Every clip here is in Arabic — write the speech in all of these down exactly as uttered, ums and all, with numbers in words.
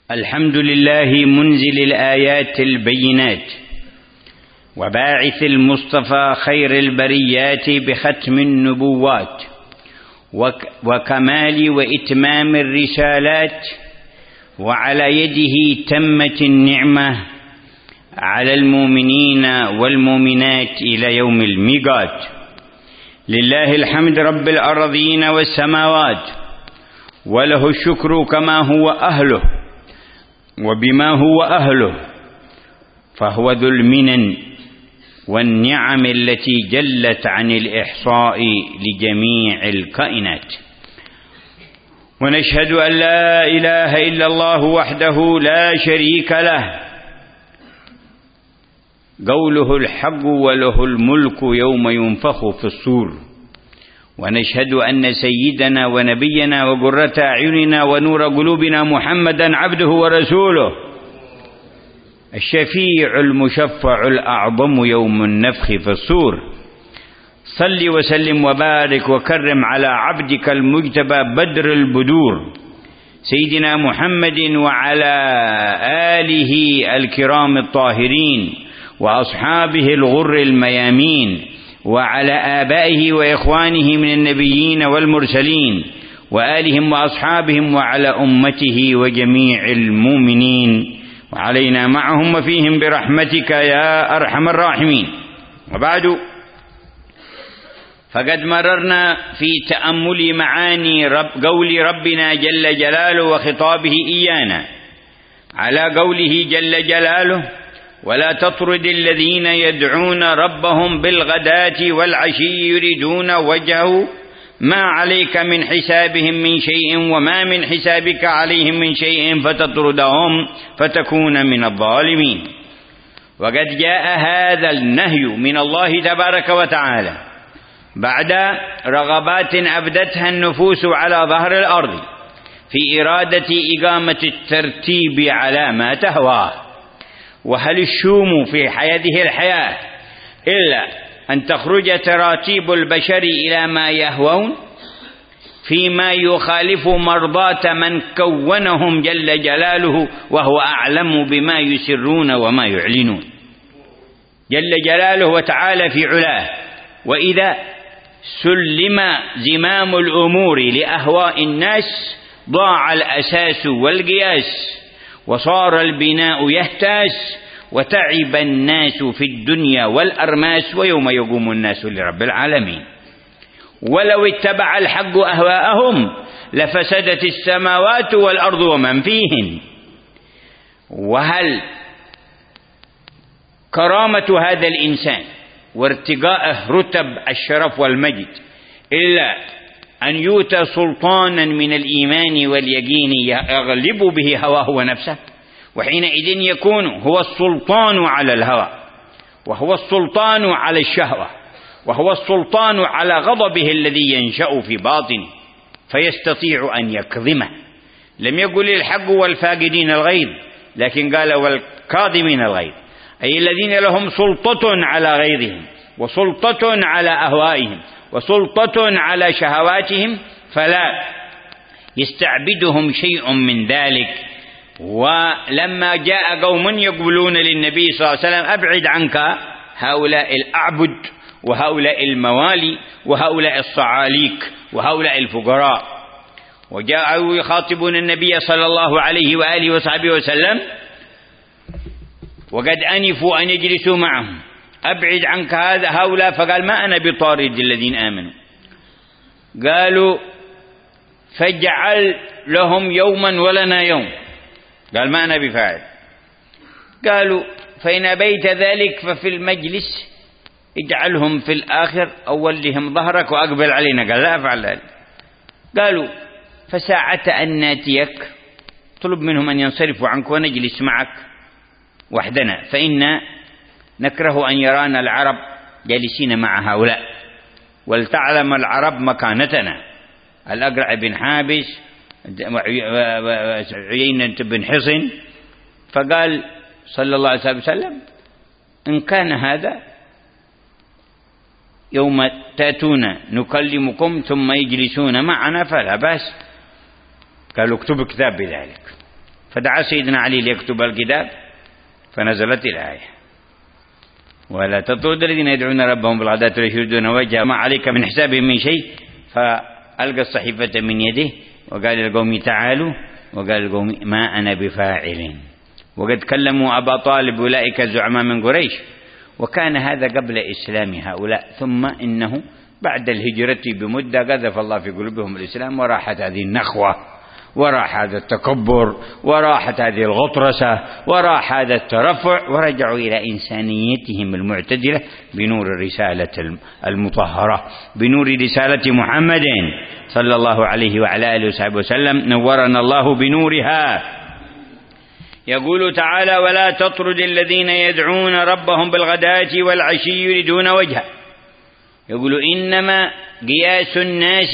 الحمد لله منزل الآيات البينات وباعث المصطفى خير البريات بختم النبوات وكمال وإتمام الرسالات، وعلى يده تمت النعمة على المؤمنين والمؤمنات إلى يوم الميقات. لله الحمد رب الأرضين والسماوات، وله الشكر كما هو أهله وبما هو أهله، فهو ذو المنن والنعم التي جلت عن الإحصاء لجميع الكائنات. ونشهد أن لا إله إلا الله وحده لا شريك له، قوله الحق وله الملك يوم ينفخ في الصور. ونشهد أن سيدنا ونبينا وقرة أعيننا ونور قلوبنا محمدا عبده ورسوله، الشفيع المشفع الأعظم يوم النفخ في الصور. صل وسلم وبارك وكرم على عبدك المجتبى بدر البدور سيدنا محمد وعلى آله الكرام الطاهرين وأصحابه الغر الميامين، وعلى آبائه وإخوانه من النبيين والمرسلين وآلهم وأصحابهم، وعلى أمته وجميع المؤمنين، وعلينا معهم وفيهم برحمتك يا أرحم الراحمين. وبعد، فقد مررنا في تأمل معاني رب قول ربنا جل جلاله وخطابه إيانا على قوله جل جلاله: ولا تطرد الذين يدعون ربهم بالغداة والعشي يريدون وجهه ما عليك من حسابهم من شيء وما من حسابك عليهم من شيء فتطردهم فتكون من الظالمين. وقد جاء هذا النهي من الله تبارك وتعالى بعد رغبات أبدتها النفوس على ظهر الأرض في إرادة إقامة الترتيب على ما تهواه. وهل الشوم في هذه الحياة إلا أن تخرج تراتيب البشر إلى ما يهوون فيما يخالف مرضاة من كونهم جل جلاله، وهو أعلم بما يسرون وما يعلنون جل جلاله وتعالى في علاه. وإذا سلم زمام الأمور لأهواء الناس ضاع الأساس والقياس، وصار البناء يهتاس، وتعب الناس في الدنيا والأرماس، ويوم يقوم الناس لرب العالمين. ولو اتبع الحق أهواءهم لفسدت السماوات والأرض ومن فيهن. وهل كرامة هذا الإنسان وارتقاءه رتب الشرف والمجد إلا أن يؤتى سلطانا من الإيمان واليقين يغلب به هواه ونفسه، وحينئذ يكون هو السلطان على الهوى، وهو السلطان على الشهوة، وهو السلطان على غضبه الذي ينشأ في باطنه فيستطيع أن يكظمه. لم يقل الحق والفاقدين الغيظ، لكن قال والكاظمين الغيظ، أي الذين لهم سلطة على غيظهم وسلطة على أهوائهم وسلطة على شهواتهم، فلا يستعبدهم شيء من ذلك. ولما جاء قوم يقولون للنبي صلى الله عليه وسلم: أبعد عنك هؤلاء الأعبد وهؤلاء الموالي وهؤلاء الصعاليك وهؤلاء الفقراء، وجاءوا يخاطبون النبي صلى الله عليه وآله وصحبه وسلم وقد أنفوا أن يجلسوا معهم: أبعد عنك هذا هؤلاء. فقال: ما أنا بطارد الذين آمنوا. قالوا: فاجعل لهم يوما ولنا يوم. قال: ما أنا بفاعل. قالوا: فإن أبيت ذلك ففي المجلس اجعلهم في الآخر أو ولهم ظهرك وأقبل علينا. قال: لا أفعل ذلك. قالوا: فساعة أن ناتيك طلب منهم أن ينصرفوا عنك ونجلس معك وحدنا، فإن نكره أن يرانا العرب جالسين مع هؤلاء، ولتعلم العرب مكانتنا. الأقرع بن حابس، عيينة بن حصن. فقال صلى الله عليه وسلم: إن كان هذا يوم تأتون نكلمكم ثم يجلسون معنا فلا بأس. قالوا: اكتب كتاب بذلك. فدعا سيدنا علي ليكتب الكتاب، فنزلت الآية: ولا تطرد الذين يدعون ربهم بالغداة والعشي يريدون وجهه ما عليك من حسابهم من شيء. فألقى الصحيفة من يده وقال للقوم تعالوا، وقال للقوم ما أنا بفاعل. وقد كلموا أبا طالب أولئك الزعماء من قريش، وكان هذا قبل إسلام هؤلاء. ثم إنه بعد الهجرة بمدة قذف الله في قلوبهم الإسلام، وراحت هذه النخوة، وراح هذا التكبر، وراحت هذه الغطرسة، وراح هذا الترفع، ورجعوا إلى إنسانيتهم المعتدلة بنور الرسالة المطهرة، بنور رسالة محمد صلى الله عليه وعلى آله وصحبه وسلم، نورنا الله بنورها. يقول تعالى: ولا تطرد الذين يدعون ربهم بالغداة والعشي يريدون وجهه. يقول إنما قياس الناس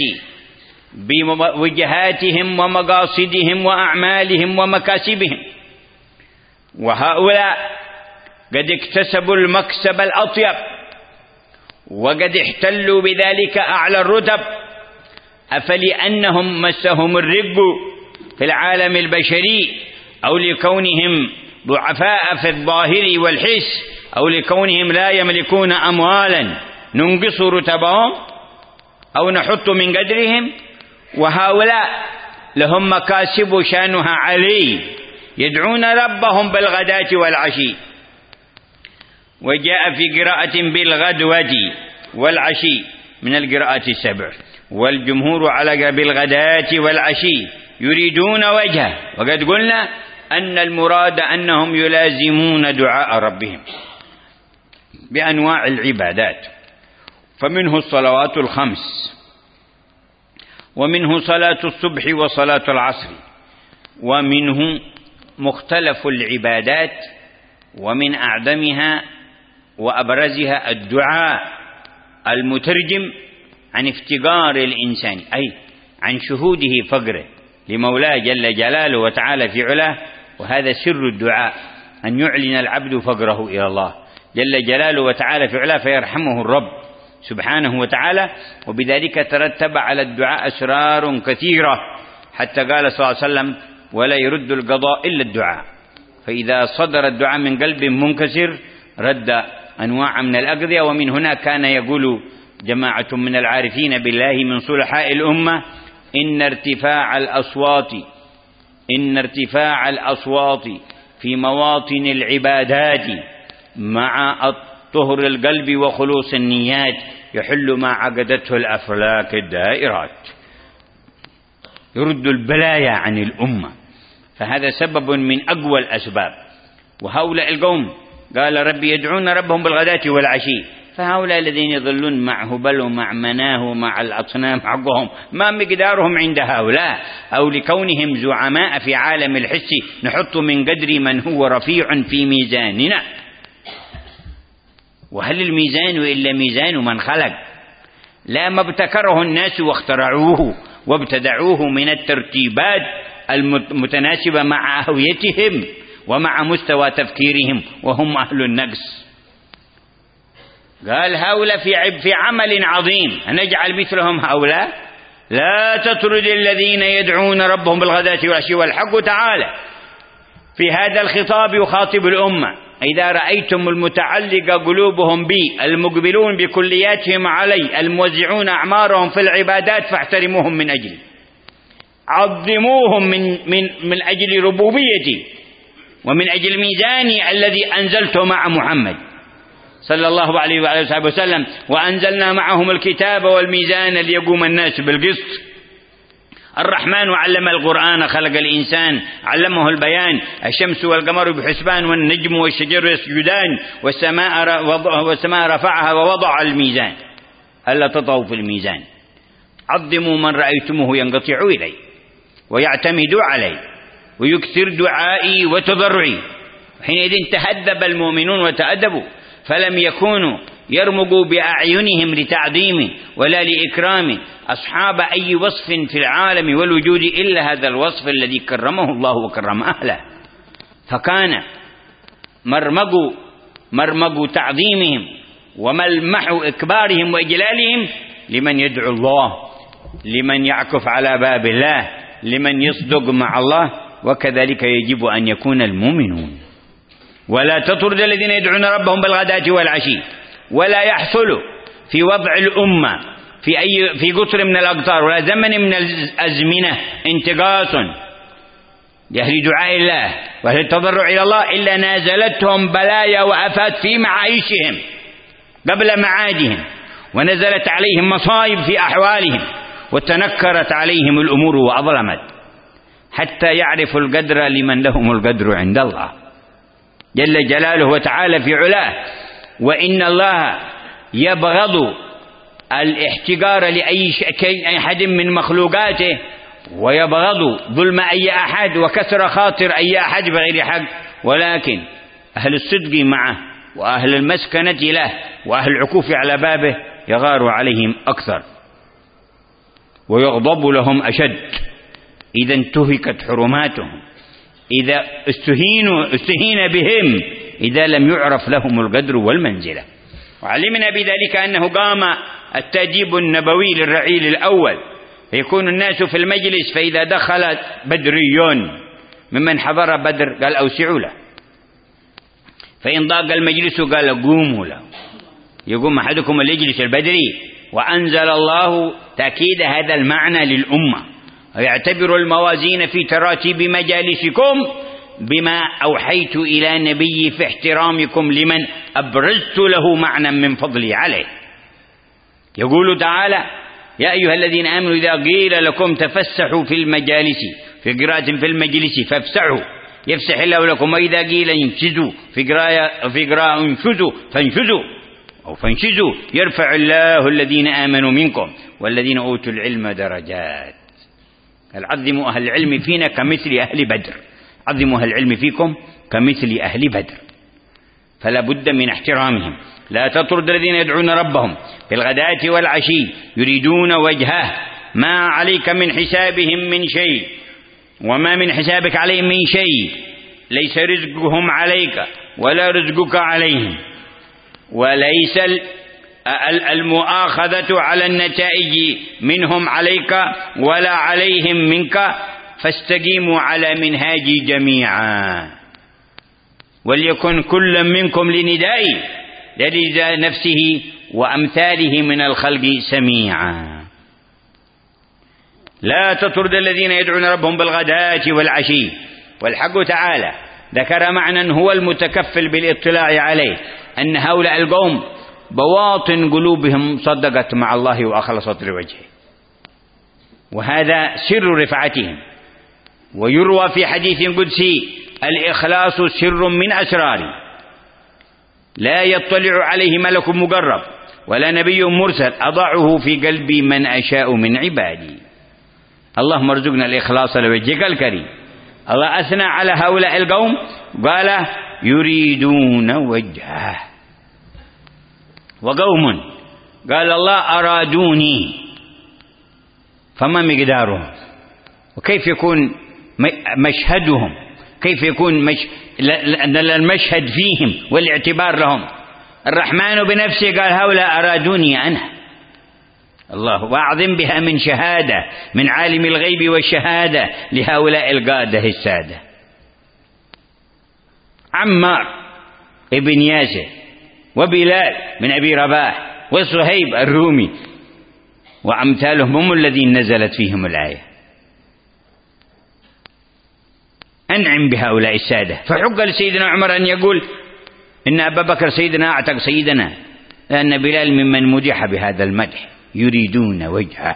بوجهاتهم ومقاصدهم وأعمالهم ومكاسبهم، وهؤلاء قد اكتسبوا المكسب الأطيب، وقد احتلوا بذلك أعلى الرتب، أفلأنهم مسهم الرب في العالم البشري، أو لكونهم ضعفاء في الظاهر والحس، أو لكونهم لا يملكون أموالا ننقص رتبهم أو نحط من قدرهم؟ وهؤلاء لهم مكاسب شانها علي، يدعون ربهم بالغداة والعشي. وجاء في قراءة بالغدوة والعشي من القراءات السبع، والجمهور على بالغداة والعشي يريدون وجهه. وقد قلنا أن المراد أنهم يلازمون دعاء ربهم بأنواع العبادات، فمنه الصلوات الخمس، ومنه صلاة الصبح وصلاة العصر، ومنه مختلف العبادات، ومن أعظمها وأبرزها الدعاء المترجم عن افتقار الإنسان، أي عن شهوده فقره لمولاه جل جلاله وتعالى في علاه. وهذا سر الدعاء، أن يعلن العبد فقره إلى الله جل جلاله وتعالى في علاه، فيرحمه الرب سبحانه وتعالى. وبذلك ترتب على الدعاء أسرار كثيرة، حتى قال صلى الله عليه وسلم: ولا يرد القضاء إلا الدعاء. فإذا صدر الدعاء من قلب منكسر رد أنواع من الأقضية. ومن هنا كان يقول جماعة من العارفين بالله من صلحاء الأمة: إن ارتفاع الأصوات إن ارتفاع الأصوات في مواطن العبادات مع طهر القلب وخلوص النيات يحل ما عقدته الأفلاك الدائرات، يرد البلايا عن الأمة. فهذا سبب من أقوى الأسباب. وهؤلاء القوم قال: ربي يدعون ربهم بالغداة والعشي. فهؤلاء الذين يظلون مع هبل ومع مناه ومع الأصنام حقهم ما مقدارهم عند هؤلاء؟ أو لكونهم زعماء في عالم الحس نحط من قدر من هو رفيع في ميزاننا. وهل الميزان إلا ميزان من خلق؟ لا، ما ابتكره الناس واخترعوه وابتدعوه من الترتيبات المتناسبة مع هويتهم ومع مستوى تفكيرهم، وهم أهل النقص. قال: هؤلاء في في عمل عظيم، نجعل مثلهم هؤلاء؟ لا تطرد الذين يدعون ربهم بالغداة والعشي. والحق تعالى في هذا الخطاب يخاطب الأمة: إذا رأيتم المتعلق قلوبهم بي المقبلون بكلياتهم علي الموزعون أعمارهم في العبادات فاحترموهم من أجلي، عظموهم من, من, من أجل ربوبيتي ومن أجل ميزاني الذي أنزلته مع محمد صلى الله عليه وآله وسلم. وأنزلنا معهم الكتاب والميزان ليقوم الناس بالقسط. الرحمن علم القرآن، خلق الإنسان، علمه البيان. الشمس والقمر بحسبان، والنجم والشجر يسجدان، والسماء, والسماء رفعها ووضع الميزان ألا تطغوا في الميزان. عظموا من رأيتموه ينقطع إلي ويعتمد علي ويكثر دعائي وتضرعي. حينئذ تهذب المؤمنون وتأدبوا، فلم يكونوا يرمقوا بأعينهم لتعظيمه ولا لإكرامه أصحاب أي وصف في العالم والوجود إلا هذا الوصف الذي كرمه الله وكرم أهله. فكان مرمق مرمق تعظيمهم وملمح إكبارهم وإجلالهم لمن يدعو الله، لمن يعكف على باب الله، لمن يصدق مع الله وكذلك يجب أن يكون المؤمنون. ولا تطرد الذين يدعون ربهم بالغداة والعشي. ولا يحصل في وضع الأمة في أي في قطر من الأقطار ولا زمن من الأزمنة انتقاص لأهل دعاء الله وأهل التضرع إلى الله إلا نازلتهم بلايا وآفات في معايشهم قبل معادهم، ونزلت عليهم مصائب في أحوالهم، وتنكرت عليهم الأمور وأظلمت، حتى يعرفوا القدر لمن لهم القدر عند الله جل جلاله وتعالى في علاه. وإن الله يبغض الاحتقار لأي أحد من مخلوقاته، ويبغض ظلم أي أحد وكسر خاطر أي أحد بغير حق، ولكن أهل الصدق معه وأهل المسكنة له وأهل العكوف على بابه يغار عليهم أكثر ويغضب لهم أشد إذا انتهكت حرماتهم، إذا استهينوا استهين بهم، إذا لم يعرف لهم القدر والمنزلة. وعلمنا بذلك أنه قام التأديب النبوي للرعيل الأول، فيكون الناس في المجلس، فإذا دخل بدري ممن حضر بدر قال أوسعوا له، فإن ضاق المجلس قال قوموا له، يقوم أحدكم اليجلس البدري. وأنزل الله تأكيد هذا المعنى للأمة، ويعتبر الموازين في تراتيب مجالسكم بما أوحيت إلى نبي في احترامكم لمن أبرزت له معنى من فضلي عليه. يقول تعالى: يا أيها الذين آمنوا إذا قيل لكم تفسحوا في المجالس، في قراءة في المجلس فافسحوا يفسح الله لكم، وإذا قيل انشزوا في قراءة في قراءة انشزوا فانشزوا أو فانشزوا يرفع الله الذين آمنوا منكم والذين أوتوا العلم درجات. عظموا أهل العلم فينا كمثل أهل بدر، عظموا أهل العلم فيكم كمثل أهل بدر، فلا بد من احترامهم. لا تطرد الذين يدعون ربهم بالغداة والعشي يريدون وجهه، ما عليك من حسابهم من شيء وما من حسابك عليهم من شيء، ليس رزقهم عليك ولا رزقك عليهم، وليس المؤاخذة على النتائج منهم عليك ولا عليهم منك، فاستقيموا على منهاجي جميعا، وليكن كل منكم لندائي لرضا نفسه وأمثاله من الخلق سميعا. لا تطرد الذين يدعون ربهم بالغداة والعشي. والحق تعالى ذكر معنى هو المتكفل بالاطلاع عليه، أن هؤلاء القوم بواطن قلوبهم صدقت مع الله وأخلصت لوجهه، وهذا سر رفعتهم. ويروى في حديث قدسي: الإخلاص سر من أسراري لا يطلع عليه ملك مقرب ولا نبي مرسل أضعه في قلب من أشاء من عبادي. اللهم ارزقنا الإخلاص لوجهك الكريم. الله أثنى على هؤلاء القوم قال: يريدون وجهه. وقوم قال الله: أرادوني. فما مقدارهم؟ وكيف يكون مشهدهم؟ كيف يكون مش... المشهد فيهم والاعتبار لهم؟ الرحمن بنفسه قال: هؤلاء أرادوني أنا. الله وأعظم بها من شهادة من عالم الغيب والشهادة لهؤلاء القادة السادة. عمار ابن ياسر وبلال من أبي رباح وصهيب الرومي وأمثالهم هم الذين نزلت فيهم الآية. أنعم بهؤلاء السادة. فحق لسيدنا عمر أن يقول إن أبا بكر سيدنا أعتق سيدنا، لأن بلال ممن مدح بهذا المدح. يريدون وجهه،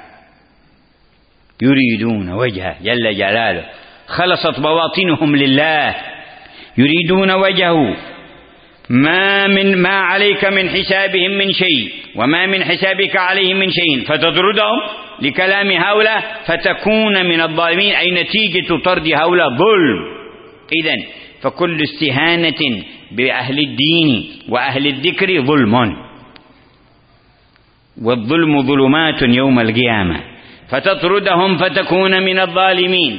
يريدون وجهه جل جلاله، خلصت بواطنهم لله، يريدون وجهه، ما من ما عليك من حسابهم من شيء وما من حسابك عليهم من شيء، فتطردهم لكلام هؤلاء فتكون من الظالمين، أي نتيجة طرد هؤلاء ظلم. إذن فكل استهانة بأهل الدين وأهل الذكر ظلم، والظلم ظلمات يوم القيامة، فتطردهم فتكون من الظالمين.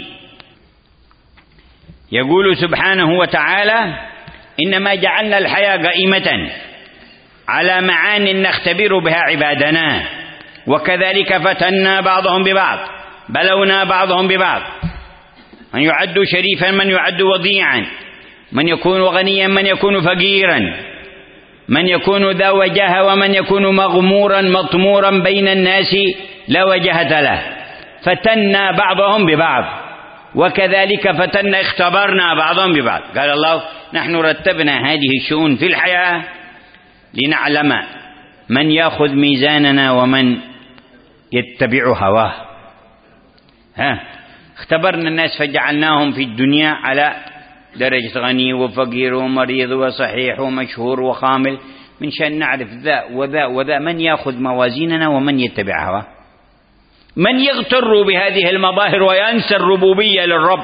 يقول سبحانه وتعالى: إنما جعلنا الحياة قائمة على معان نختبر بها عبادنا، وكذلك فتنا بعضهم ببعض، بلونا بعضهم ببعض. من يعد شريفا من يعد وضيعا، من يكون غنيا من يكون فقيرا، من يكون ذا وجهة ومن يكون مغمورا مطمورا بين الناس لا وجهة له. فتنا بعضهم ببعض وكذلك فتنا اختبرنا بعضهم ببعض. قال الله نحن رتبنا هذه الشؤون في الحياة لنعلم من يأخذ ميزاننا ومن يتبع هواه. ها اختبرنا الناس فجعلناهم في الدنيا على درجة غني وفقير ومريض وصحيح ومشهور وخامل، من شأن نعرف ذا وذا وذا من يأخذ موازيننا ومن يتبع هواه، من يغتر بهذه المظاهر وينسى الربوبية للرب،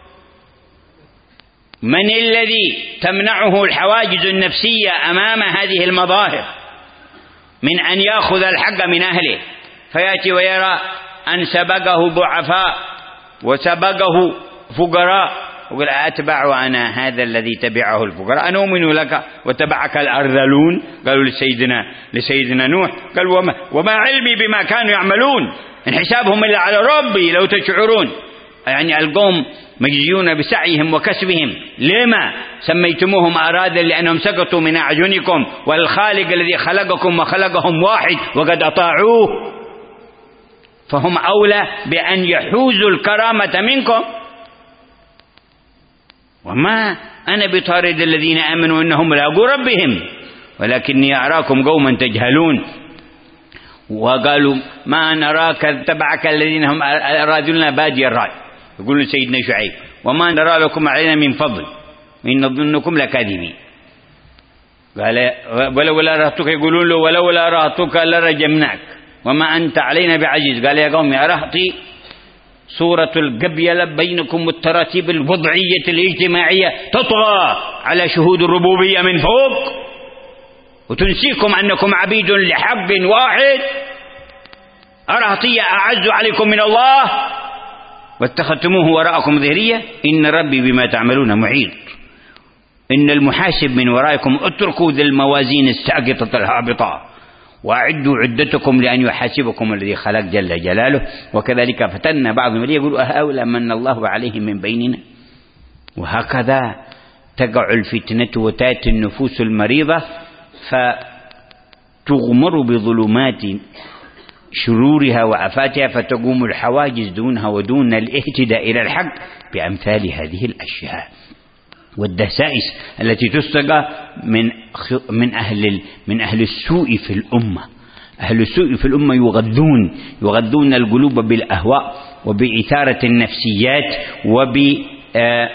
من الذي تمنعه الحواجز النفسية أمام هذه المظاهر من أن يأخذ الحق من أهله، فيأتي ويرى أن سبقه ضعفاء وسبقه فقراء وقال أتبع أنا هذا الذي تبعه الفقراء، أنا أؤمن لك وتبعك الأرذلون. قالوا لسيدنا لسيدنا نوح قال وما, وما علمي بما كانوا يعملون إن حسابهم إلا على ربي لو تشعرون. يعني القوم مجزيون بسعيهم وكسبهم، لما سميتموهم أراذل؟ لأنهم سقطوا من أعينكم، والخالق الذي خلقكم وخلقهم واحد وقد أطاعوه، فهم أولى بأن يحوزوا الكرامة منكم. وما أنا بطارد الذين آمنوا إنهم لاقوا ربهم ولكني أراكم قوما تجهلون. وقالوا ما نراك تبعك الذين هم أرادلنا بادي الرأي، يقولون سيدنا شعيب وما نرى لكم علينا من فضل إن نظنكم لكاذبين. قال ولولا رهتك، يقولون له ولولا رهتك لرجمناك وما أنت علينا بعزيز. قال يا قوم أرهطي صورة القبيلة بينكم والتراتيب الوضعية الاجتماعية تطغى على شهود الربوبية من فوق وتنسيكم أنكم عبيد لحق واحد. أرهطية أعز عليكم من الله واتخذتموه وراءكم ظهرية. إن ربي بما تعملون محيط. إن المحاسب من ورائكم اتركوا ذي الموازين الساقطة الهابطة وأعدوا عدتكم لأن يحاسبكم الذي خلق جل جلاله. وكذلك فتنا بعضهم يقول أهؤلاء من الله عليهم من بيننا. وهكذا تقع الفتنة وتأتي النفوس المريضة فتغمر بظلمات شرورها وآفاتها، فتقوم الحواجز دونها ودون الاهتداء إلى الحق بأمثال هذه الأشياء والدسائس التي تستقى من من أهل من أهل السوء في الأمة. أهل السوء في الأمة يغذون يغذون القلوب بالأهواء وبإثارة النفسيات وبتعبئة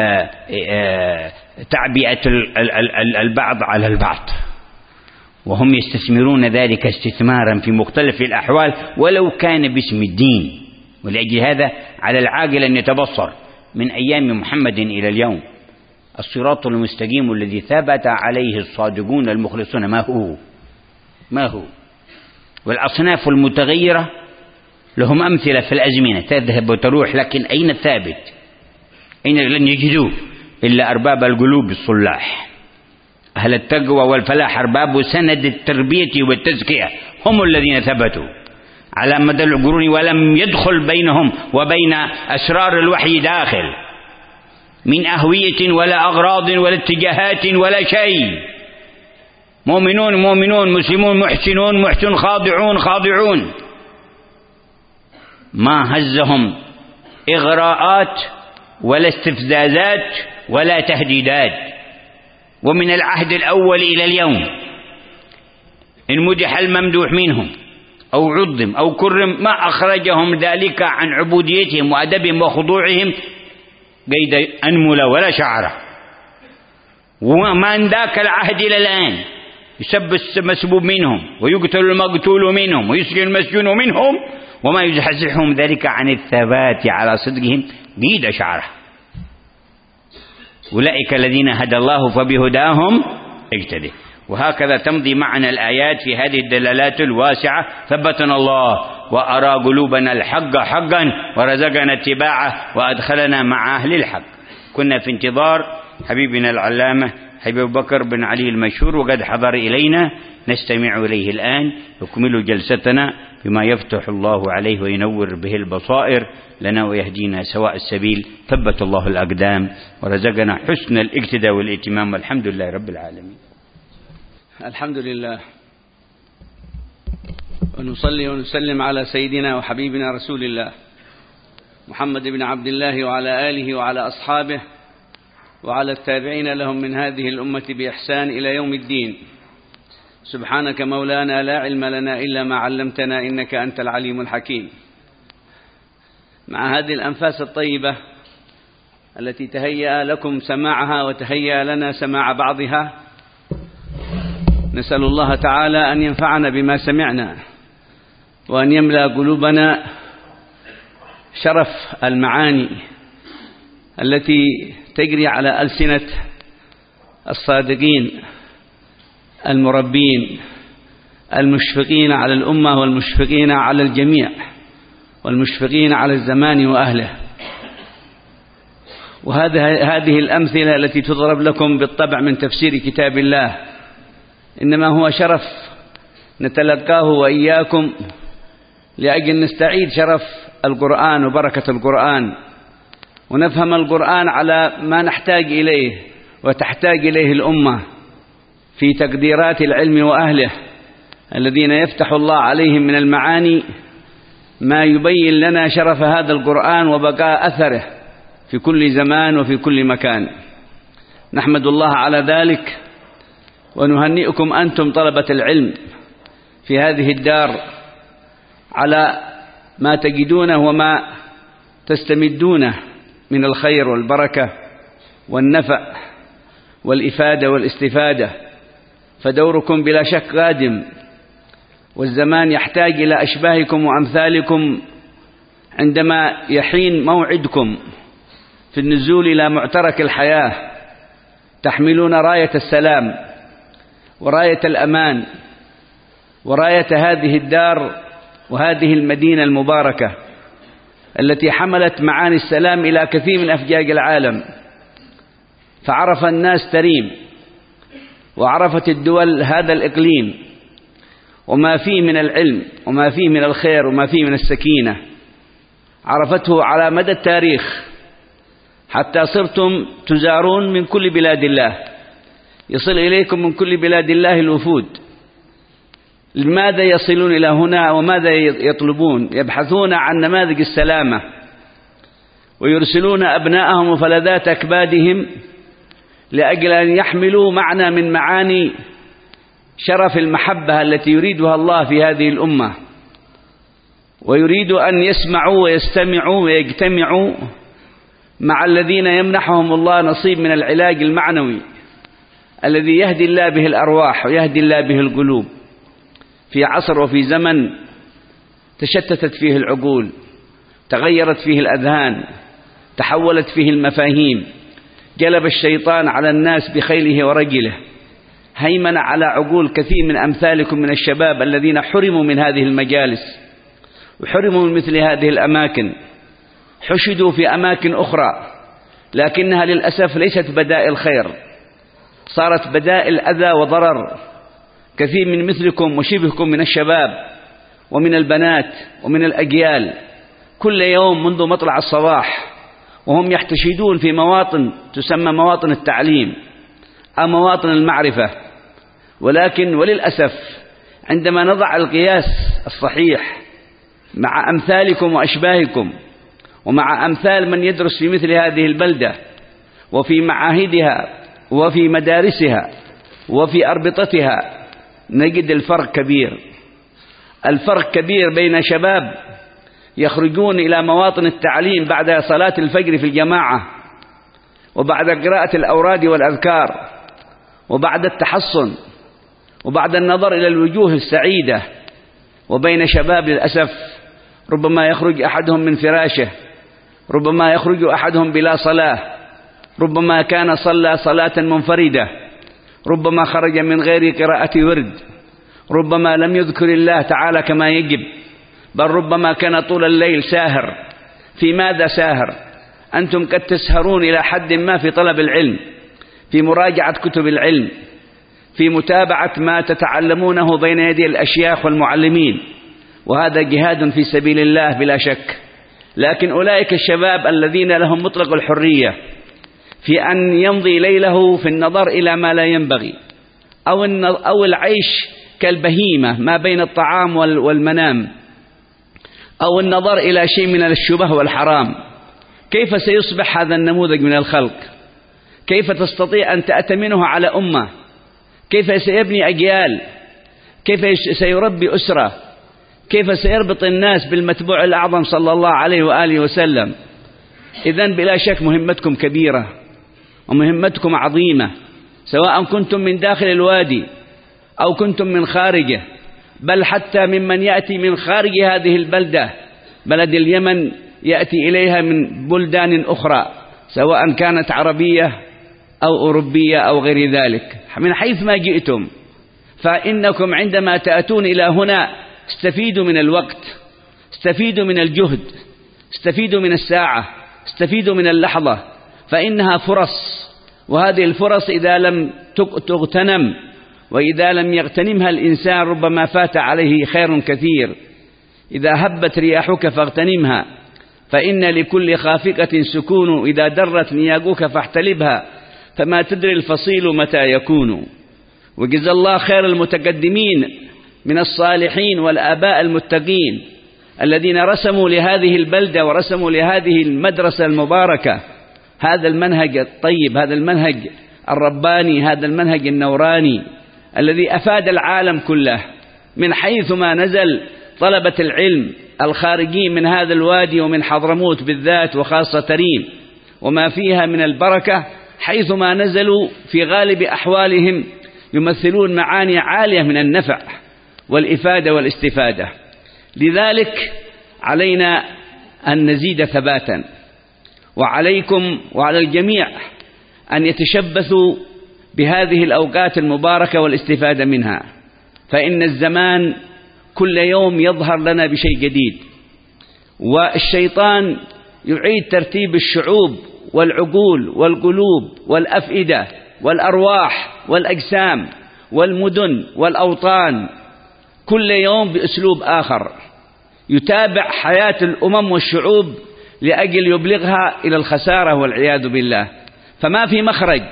البعض على البعض، وهم يستثمرون ذلك استثمارا في مختلف الأحوال ولو كان باسم الدين. ولأجل هذا على العاقل أن يتبصر من أيام محمد إلى اليوم الصراط المستقيم الذي ثبت عليه الصادقون المخلصون ما هو ما هو والأصناف المتغيرة لهم أمثلة في الأزمنة تذهب وتروح، لكن أين الثابت؟ أين لن يجدوه إلا أرباب القلوب الصلاح أهل التقوى والفلاح، أرباب سند التربية والتزكية، هم الذين ثبتوا على مدى القرون ولم يدخل بينهم وبين أسرار الوحي داخل من أهوية ولا أغراض ولا اتجاهات ولا شيء. مؤمنون مؤمنون مسلمون محسنون محسن خاضعون خاضعون، ما هزهم إغراءات ولا استفزازات ولا تهديدات. ومن العهد الأول إلى اليوم إن مدح الممدوح منهم أو عظم أو كرم ما أخرجهم ذلك عن عبوديتهم وأدبهم وخضوعهم قيد أنمل ولا شعرة. ومن ذاك العهد إلى الآن يسب المسبوب منهم ويقتل المقتول منهم ويسجن المسجون منهم وما يزحزحهم ذلك عن الثبات على صدقهم قيد شعرة. أولئك الذين هدى الله فبهداهم اقتدي. وهكذا تمضي معنا الآيات في هذه الدلالات الواسعة. ثبتنا الله وأرى قلوبنا الحق حقا ورزقنا اتباعه وأدخلنا مع أهل الحق. كنا في انتظار حبيبنا العلامة حبيب بكر بن علي المشهور وقد حضر إلينا، نستمع إليه الآن يكمل جلستنا بما يفتح الله عليه وينور به البصائر لنا ويهدينا سواء السبيل. ثبت الله الأقدام ورزقنا حسن الاقتداء والائتمام، والحمد لله رب العالمين. الحمد لله، ونصلي ونسلم على سيدنا وحبيبنا رسول الله محمد بن عبد الله وعلى آله وعلى أصحابه وعلى التابعين لهم من هذه الأمة بإحسان إلى يوم الدين. سبحانك مولانا لا علم لنا إلا ما علمتنا إنك أنت العليم الحكيم. مع هذه الأنفاس الطيبة التي تهيأ لكم سماعها وتهيأ لنا سماع بعضها، نسأل الله تعالى أن ينفعنا بما سمعنا، وأن يملأ قلوبنا شرف المعاني التي تجري على ألسنة الصادقين المربين المشفقين على الأمة والمشفقين على الجميع والمشفقين على الزمان وأهله. وهذه الأمثلة التي تضرب لكم بالطبع من تفسير كتاب الله إنما هو شرف نتلقاه وإياكم لأجل نستعيد شرف القرآن وبركة القرآن، ونفهم القرآن على ما نحتاج إليه وتحتاج إليه الأمة في تقديرات العلم وأهله الذين يفتح الله عليهم من المعاني ما يبين لنا شرف هذا القرآن وبقاء أثره في كل زمان وفي كل مكان. نحمد الله على ذلك، ونهنئكم أنتم طلبة العلم في هذه الدار على ما تجدونه وما تستمدونه من الخير والبركة والنفع والإفادة والاستفادة، فدوركم بلا شك قادم، والزمان يحتاج إلى أشباهكم وأمثالكم عندما يحين موعدكم في النزول إلى معترك الحياة، تحملون راية السلام وراية الأمان وراية هذه الدار وهذه المدينة المباركة التي حملت معاني السلام إلى كثير من أفجاج العالم، فعرف الناس تريم، وعرفت الدول هذا الإقليم وما فيه من العلم وما فيه من الخير وما فيه من السكينة، عرفته على مدى التاريخ حتى صرتم تزارون من كل بلاد الله، يصل إليكم من كل بلاد الله الوفود. لماذا يصلون إلى هنا وماذا يطلبون؟ يبحثون عن نماذج السلامة، ويرسلون أبناءهم وفلذات أكبادهم لأجل أن يحملوا معنى من معاني شرف المحبة التي يريدها الله في هذه الأمة، ويريد أن يسمعوا ويستمعوا ويجتمعوا مع الذين يمنحهم الله نصيب من العلاج المعنوي الذي يهدي الله به الأرواح ويهدي الله به القلوب في عصر وفي زمن تشتتت فيه العقول، تغيرت فيه الأذهان، تحولت فيه المفاهيم، جلب الشيطان على الناس بخيله ورجله، هيمن على عقول كثير من أمثالكم من الشباب الذين حرموا من هذه المجالس وحرموا من مثل هذه الأماكن، حشدوا في أماكن أخرى لكنها للأسف ليست بدائل خير، صارت بدائل أذى وضرر. كثير من مثلكم وشبهكم من الشباب ومن البنات ومن الأجيال كل يوم منذ مطلع الصباح وهم يحتشدون في مواطن تسمى مواطن التعليم أو مواطن المعرفة، ولكن وللأسف عندما نضع القياس الصحيح مع أمثالكم وأشباهكم ومع أمثال من يدرس في مثل هذه البلدة وفي معاهدها وفي مدارسها وفي أربطتها، نجد الفرق كبير. الفرق كبير بين شباب يخرجون إلى مواطن التعليم بعد صلاة الفجر في الجماعة وبعد قراءة الأوراد والأذكار وبعد التحصن وبعد النظر إلى الوجوه السعيدة، وبين شباب للأسف ربما يخرج أحدهم من فراشه، ربما يخرج أحدهم بلا صلاة، ربما كان صلى صلاة منفردة، ربما خرج من غير قراءة ورد، ربما لم يذكر الله تعالى كما يجب، بل ربما كان طول الليل ساهر. في ماذا ساهر؟ أنتم قد تسهرون إلى حد ما في طلب العلم، في مراجعة كتب العلم، في متابعة ما تتعلمونه بين يدي الأشياخ والمعلمين، وهذا جهاد في سبيل الله بلا شك. لكن أولئك الشباب الذين لهم مطلق الحرية في أن يمضي ليله في النظر إلى ما لا ينبغي، أو أو العيش كالبهيمة ما بين الطعام والمنام، أو النظر إلى شيء من الشبه والحرام، كيف سيصبح هذا النموذج من الخلق؟ كيف تستطيع أن تأتمنه على أمة؟ كيف سيبني أجيال؟ كيف سيربي أسرة؟ كيف سيربط الناس بالمتبوع الأعظم صلى الله عليه وآله وسلم؟ إذن بلا شك مهمتكم كبيرة ومهمتكم عظيمة، سواء كنتم من داخل الوادي أو كنتم من خارجه، بل حتى ممن يأتي من خارج هذه البلدة، بلد اليمن، يأتي إليها من بلدان أخرى سواء كانت عربية أو أوروبية أو غير ذلك، من حيث ما جئتم. فإنكم عندما تأتون إلى هنا استفيدوا من الوقت، استفيدوا من الجهد، استفيدوا من الساعة، استفيدوا من اللحظة، فإنها فرص، وهذه الفرص إذا لم تغتنم وإذا لم يغتنمها الإنسان ربما فات عليه خير كثير. إذا هبت رياحك فاغتنمها، فإن لكل خافقة سكون، إذا درت نياقك فاحتلبها، فما تدري الفصيل متى يكون. وجزا الله خير المتقدمين من الصالحين والآباء المتقين الذين رسموا لهذه البلدة ورسموا لهذه المدرسة المباركة هذا المنهج الطيب، هذا المنهج الرباني، هذا المنهج النوراني الذي أفاد العالم كله من حيث ما نزل. طلبة العلم الخارجين من هذا الوادي ومن حضرموت بالذات وخاصة ريم وما فيها من البركة، حيث ما نزلوا في غالب أحوالهم يمثلون معاني عالية من النفع والإفادة والاستفادة. لذلك علينا أن نزيد ثباتا، وعليكم وعلى الجميع أن يتشبثوا بهذه الأوقات المباركة والاستفادة منها، فإن الزمان كل يوم يظهر لنا بشيء جديد، والشيطان يعيد ترتيب الشعوب والعقول والقلوب والأفئدة والأرواح والأجسام والمدن والأوطان كل يوم بأسلوب آخر، يتابع حياة الأمم والشعوب لأجل يبلغها إلى الخسارة والعياذ بالله. فما في مخرج،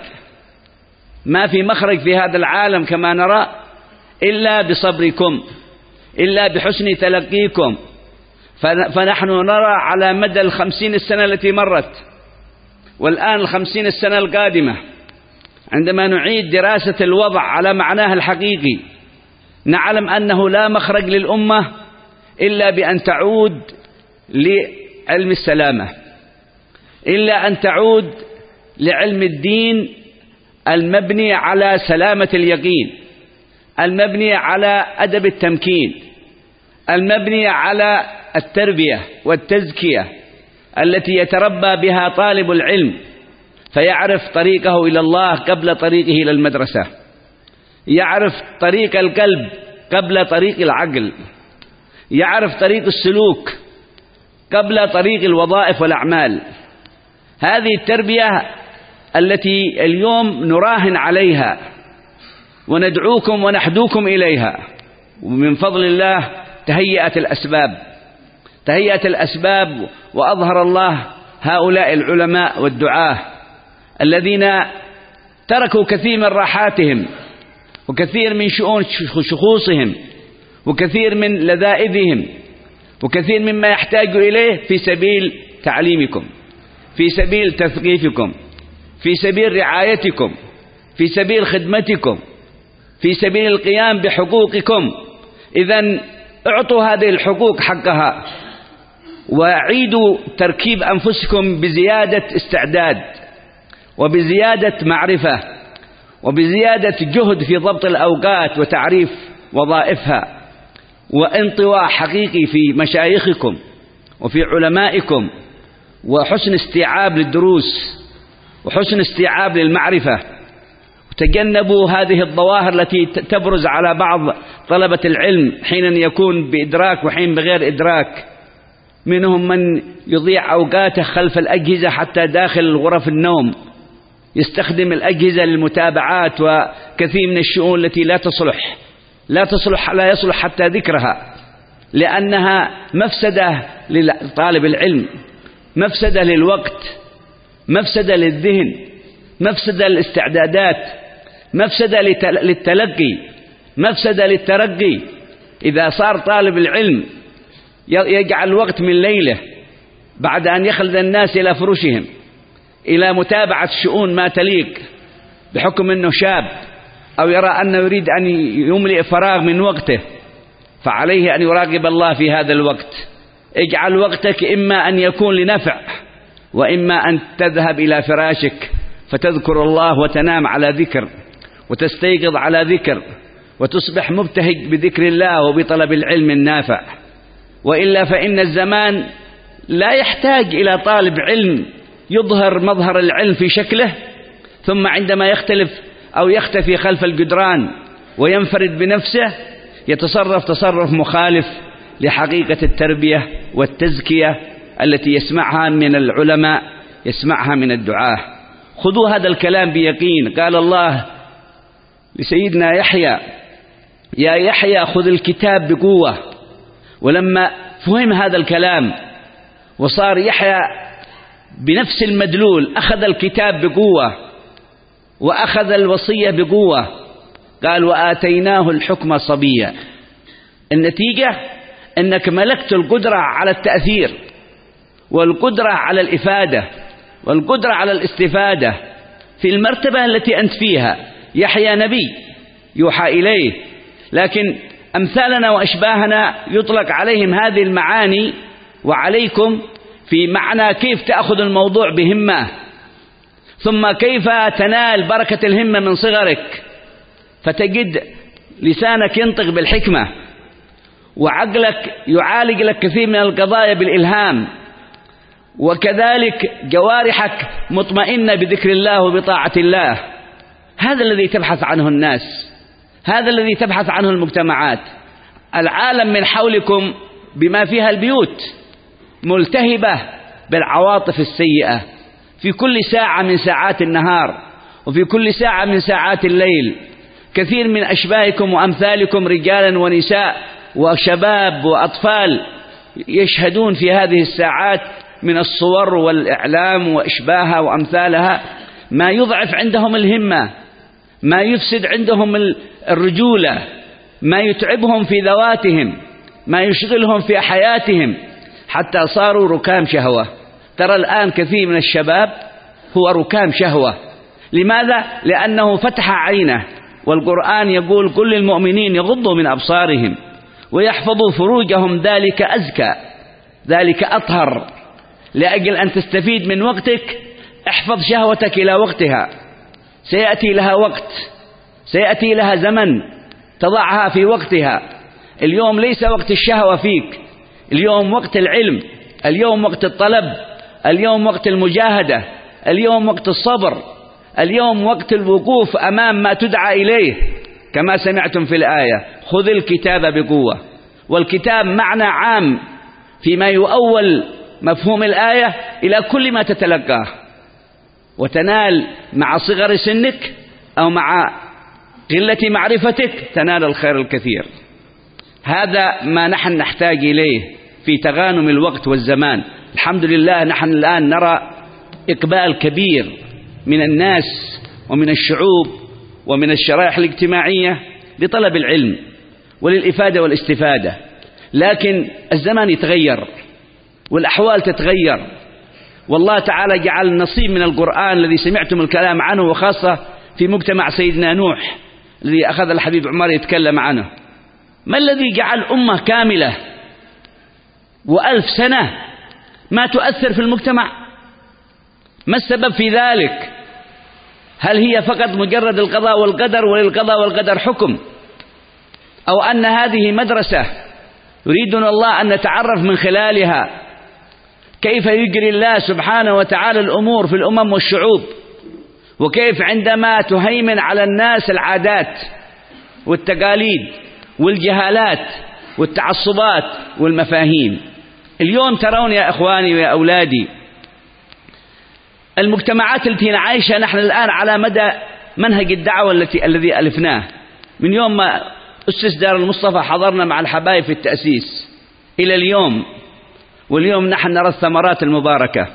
ما في مخرج في هذا العالم كما نرى إلا بصبركم، إلا بحسن تلقيكم. فنحن نرى على مدى الخمسين السنة التي مرت والآن الخمسين السنة القادمة، عندما نعيد دراسة الوضع على معناه الحقيقي، نعلم أنه لا مخرج للأمة إلا بأن تعود لعلم السلامة، إلا أن تعود لعلم الدين المبني على سلامة اليقين، المبني على أدب التمكين، المبني على التربية والتزكية التي يتربى بها طالب العلم، فيعرف طريقه إلى الله قبل طريقه إلى المدرسة، يعرف طريق القلب قبل طريق العقل، يعرف طريق السلوك قبل طريق الوظائف والأعمال. هذه التربية التي اليوم نراهن عليها وندعوكم ونحدوكم إليها، ومن فضل الله تهيأت الأسباب، تهيأت الأسباب وأظهر الله هؤلاء العلماء والدعاة الذين تركوا كثير من راحاتهم وكثير من شؤون شخوصهم وكثير من لذائذهم وكثير مما يحتاج إليه في سبيل تعليمكم، في سبيل تثقيفكم، في سبيل رعايتكم، في سبيل خدمتكم، في سبيل القيام بحقوقكم. إذن اعطوا هذه الحقوق حقها، وعيدوا تركيب أنفسكم بزيادة استعداد وبزيادة معرفة وبزيادة جهد في ضبط الأوقات وتعريف وظائفها، وانطواء حقيقي في مشايخكم وفي علمائكم، وحسن استيعاب للدروس وحسن استيعاب للمعرفة. وتجنبوا هذه الظواهر التي تبرز على بعض طلبة العلم حين يكون بإدراك وحين بغير إدراك، منهم من يضيع أوقاته خلف الأجهزة حتى داخل غرف النوم، يستخدم الأجهزة للمتابعات وكثير من الشؤون التي لا تصلح لا تصلح لا يصلح حتى ذكرها. لأنها مفسدة لطالب العلم، مفسدة للوقت، مفسدة للذهن، مفسدة للاستعدادات، مفسدة للتلقي، مفسدة للترقي. إذا صار طالب العلم يجعل وقت من ليله بعد أن يخلد الناس إلى فرشهم إلى متابعة شؤون ما تليق بحكم أنه شاب أو يرى أنه يريد أن يملئ فراغ من وقته، فعليه أن يراقب الله في هذا الوقت. اجعل وقتك إما أن يكون لنفع وإما أن تذهب إلى فراشك فتذكر الله وتنام على ذكر وتستيقظ على ذكر وتصبح مبتهج بذكر الله وبطلب العلم النافع. وإلا فإن الزمان لا يحتاج إلى طالب علم يظهر مظهر العلم في شكله ثم عندما يختلف أو يختفي خلف الجدران وينفرد بنفسه يتصرف تصرف مخالف لحقيقة التربية والتزكية التي يسمعها من العلماء، يسمعها من الدعاة. خذوا هذا الكلام بيقين. قال الله لسيدنا يحيى: يا يحيى خذ الكتاب بقوة. ولما فهم هذا الكلام وصار يحيى بنفس المدلول أخذ الكتاب بقوة وأخذ الوصية بقوة، قال: وآتيناه الحكم صبيا. النتيجة أنك ملكت القدرة على التأثير والقدرة على الإفادة والقدرة على الاستفادة في المرتبة التي أنت فيها. يحيى نبي يوحى إليه، لكن أمثالنا وأشباهنا يطلق عليهم هذه المعاني وعليكم في معنى كيف تأخذ الموضوع بهمة، ثم كيف تنال بركة الهمة من صغرك فتجد لسانك ينطق بالحكمة وعقلك يعالج لك كثير من القضايا بالإلهام، وكذلك جوارحك مطمئنة بذكر الله وبطاعة الله. هذا الذي تبحث عنه الناس، هذا الذي تبحث عنه المجتمعات. العالم من حولكم بما فيها البيوت ملتهبة بالعواطف السيئة في كل ساعة من ساعات النهار وفي كل ساعة من ساعات الليل. كثير من أشباهكم وأمثالكم رجالا ونساء وشباب وأطفال يشهدون في هذه الساعات من الصور والإعلام وإشباهها وأمثالها ما يضعف عندهم الهمة، ما يفسد عندهم الرجولة، ما يتعبهم في ذواتهم، ما يشغلهم في حياتهم، حتى صاروا ركام شهوة. ترى الآن كثير من الشباب هو ركام شهوة. لماذا؟ لأنه فتح عينه، والقرآن يقول: كل المؤمنين يغضوا من أبصارهم ويحفظوا فروجهم، ذلك أزكى، ذلك أطهر. لأجل أن تستفيد من وقتك احفظ شهوتك إلى وقتها، سيأتي لها وقت، سيأتي لها زمن تضعها في وقتها. اليوم ليس وقت الشهوة فيك، اليوم وقت العلم، اليوم وقت الطلب، اليوم وقت المجاهدة، اليوم وقت الصبر، اليوم وقت الوقوف أمام ما تدعى إليه. كما سمعتم في الآية: خذ الكتاب بقوة. والكتاب معنى عام فيما يؤول مفهوم الآية إلى كل ما تتلقاه وتنال مع صغر سنك أو مع قلة معرفتك تنال الخير الكثير. هذا ما نحن نحتاج إليه في تغانم الوقت والزمان. الحمد لله نحن الآن نرى إقبال كبير من الناس ومن الشعوب ومن الشرائح الاجتماعية لطلب العلم وللإفادة والاستفادة، لكن الزمان يتغير والأحوال تتغير. والله تعالى جعل نصيب من القرآن الذي سمعتم الكلام عنه، وخاصة في مجتمع سيدنا نوح الذي أخذ الحبيب عمر يتكلم عنه. ما الذي جعل أمة كاملة وألف سنة ما تؤثر في المجتمع؟ ما السبب في ذلك؟ هل هي فقط مجرد القضاء والقدر وللقضاء والقدر حكم، أو أن هذه مدرسة يريدنا الله أن نتعرف من خلالها كيف يجري الله سبحانه وتعالى الأمور في الأمم والشعوب، وكيف عندما تهيمن على الناس العادات والتقاليد والجهالات والتعصبات والمفاهيم. اليوم ترون يا إخواني ويا أولادي المجتمعات التي نعيشها نحن الآن على مدى منهج الدعوة التي الذي ألفناه من يوم ما أسس دار المصطفى. حضرنا مع الحبايب في التأسيس، إلى اليوم، واليوم نحن نرى الثمرات المباركة.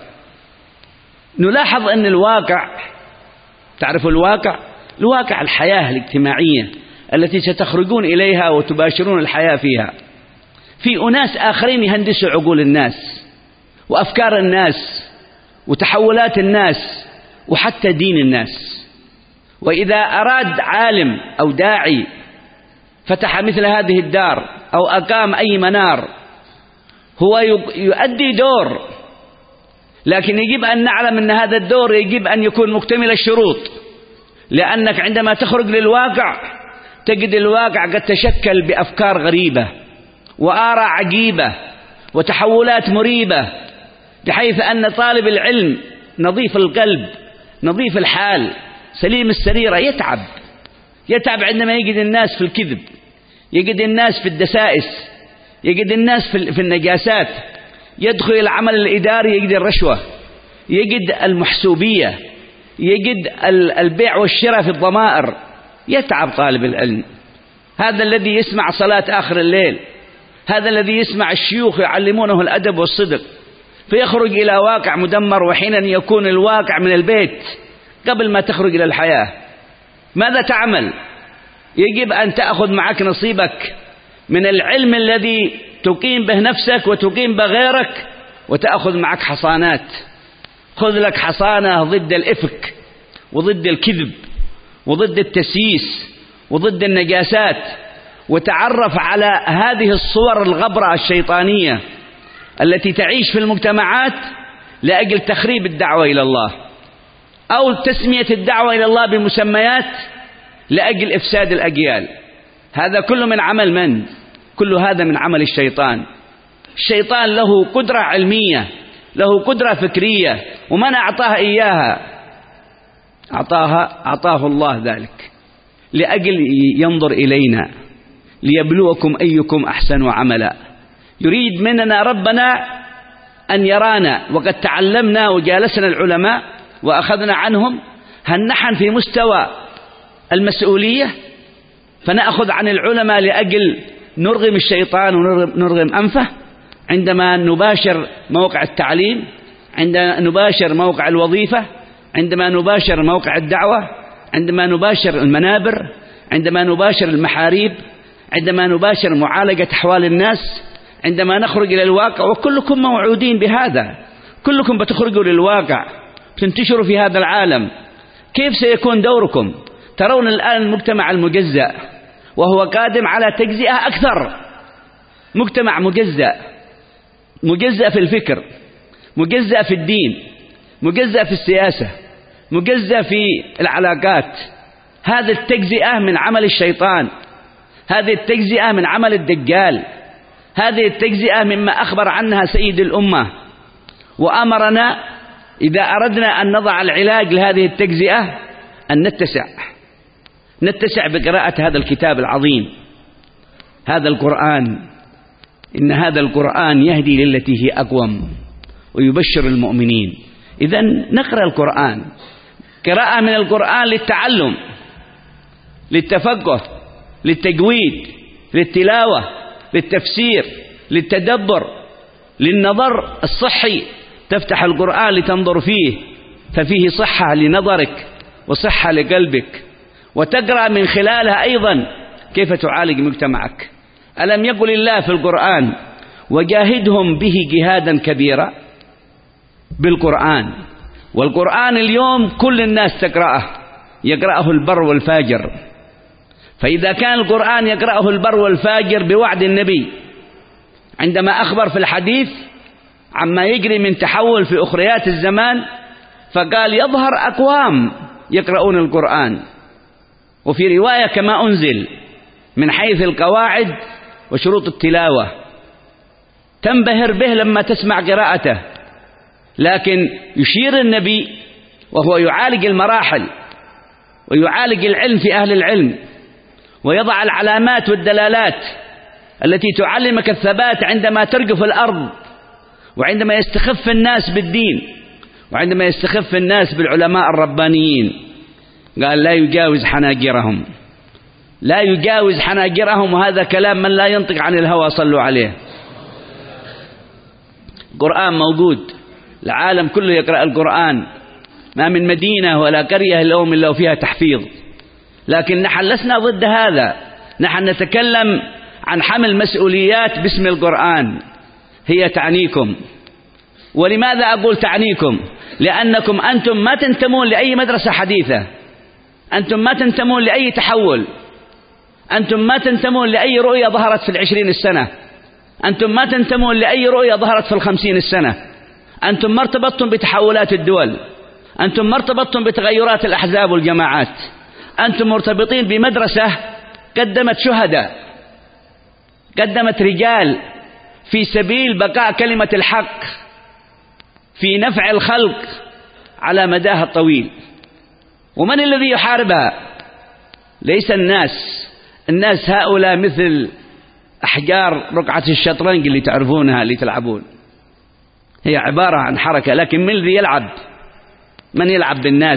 نلاحظ أن الواقع، تعرف الواقع؟ الواقع الحياة الاجتماعية التي ستخرجون إليها وتباشرون الحياة فيها. في أناس آخرين يهندسوا عقول الناس وأفكار الناس وتحولات الناس وحتى دين الناس. وإذا أراد عالم أو داعي فتح مثل هذه الدار أو أقام أي منار، هو يؤدي دور، لكن يجب أن نعلم أن هذا الدور يجب أن يكون مكتمل الشروط، لأنك عندما تخرج للواقع تجد الواقع قد تشكل بأفكار غريبة وآراء عجيبة وتحولات مريبة، بحيث أن طالب العلم نظيف القلب نظيف الحال سليم السريرة يتعب يتعب عندما يجد الناس في الكذب، يجد الناس في الدسائس، يجد الناس في النجاسات، يدخل العمل الإداري يجد الرشوة، يجد المحسوبية، يجد البيع والشراء في الضمائر. يتعب طالب العلم. هذا الذي يسمع صلاة آخر الليل، هذا الذي يسمع الشيوخ يعلمونه الأدب والصدق، فيخرج إلى واقع مدمر. وحينا يكون الواقع من البيت قبل ما تخرج إلى الحياة، ماذا تعمل؟ يجب أن تأخذ معك نصيبك من العلم الذي تقيم به نفسك وتقيم به غيرك، وتأخذ معك حصانات. خذ لك حصانة ضد الإفك وضد الكذب وضد التسييس وضد النجاسات، وتعرف على هذه الصور الغبرة الشيطانية التي تعيش في المجتمعات لأجل تخريب الدعوة إلى الله، أو تسمية الدعوة إلى الله بمسميات لأجل إفساد الأجيال. هذا كله من عمل من؟ كل هذا من عمل الشيطان. الشيطان له قدرة علمية، له قدرة فكرية، ومن أعطاها إياها؟ أعطاها أعطاه الله ذلك لأجل ينظر إلينا ليبلوكم أيكم أحسن عملا. يريد مننا ربنا أن يرانا، وقد تعلمنا وجالسنا العلماء وأخذنا عنهم، هل نحن في مستوى المسؤولية فنأخذ عن العلماء لأجل نرغم الشيطان ونرغم أنفه عندما نباشر موقع التعليم، عندما نباشر موقع الوظيفة، عندما نباشر موقع الدعوة، عندما نباشر المنابر، عندما نباشر المحاريب، عندما نباشر معالجة أحوال الناس، عندما نخرج إلى الواقع. وكلكم موعودين بهذا، كلكم بتخرجوا للواقع، تنتشروا في هذا العالم. كيف سيكون دوركم؟ ترون الآن المجتمع المجزأ وهو قادم على تجزئة أكثر. مجتمع مجزأ، مجزأ في الفكر، مجزأ في الدين، مجزأ في السياسة، مجزأ في العلاقات. هذه التجزئة من عمل الشيطان، هذه التجزئة من عمل الدجال، هذه التجزئة مما أخبر عنها سيد الأمة، وأمرنا إذا أردنا أن نضع العلاج لهذه التجزئة أن نتسع نتسع بقراءة هذا الكتاب العظيم، هذا القرآن. إن هذا القرآن يهدي للتي هي أقوم ويبشر المؤمنين. إذن نقرأ القرآن، قراءة من القرآن للتعلم، للتفقه، للتجويد، للتلاوة، للتفسير، للتدبر، للنظر الصحي. تفتح القرآن لتنظر فيه، ففيه صحة لنظرك وصحة لقلبك، وتقرأ من خلالها أيضا كيف تعالج مجتمعك. ألم يقل الله في القرآن وجاهدهم به جهادا كبيرا؟ بالقرآن. والقرآن اليوم كل الناس تقرأه، يقرأه البر والفاجر. فإذا كان القرآن يقرأه البر والفاجر بوعد النبي عندما أخبر في الحديث عما يجري من تحول في أخريات الزمان، فقال يظهر أقوام يقرؤون القرآن، وفي رواية كما أنزل من حيث القواعد وشروط التلاوة، تنبهر به لما تسمع قراءته. لكن يشير النبي وهو يعالج المراحل ويعالج العلم في أهل العلم، ويضع العلامات والدلالات التي تعلمك الثبات عندما ترجف الأرض، وعندما يستخف الناس بالدين، وعندما يستخف الناس بالعلماء الربانيين. قال لا يجاوز حناجرهم، لا يجاوز حناجرهم، وهذا كلام من لا ينطق عن الهوى صلوا عليه. القرآن موجود، العالم كله يقرأ القرآن، ما من مدينة ولا قرية اليوم إلا وفيها تحفيظ. لكن نحن لسنا ضد هذا، نحن نتكلم عن حمل مسؤوليات باسم القرآن هي تعنيكم. ولماذا أقول تعنيكم؟ لأنكم أنتم ما تنتمون لأي مدرسة حديثة، أنتم ما تنتمون لأي تحول، أنتم ما تنتمون لأي رؤية ظهرت في العشرين السنة، أنتم ما تنتمون لأي رؤية ظهرت في الخمسين السنة، أنتم ما ارتبطتم بتحولات الدول، أنتم ما ارتبطتم بتغيرات الأحزاب والجماعات، أنتم مرتبطين بمدرسة قدمت شهداء، قدمت رجال في سبيل بقاء كلمة الحق في نفع الخلق على مداها الطويل. ومن الذي يحاربها؟ ليس الناس، الناس هؤلاء مثل أحجار رقعة الشطرنج اللي تعرفونها اللي تلعبون، هي عبارة عن حركة، لكن من الذي يلعب؟ من يلعب بالناس؟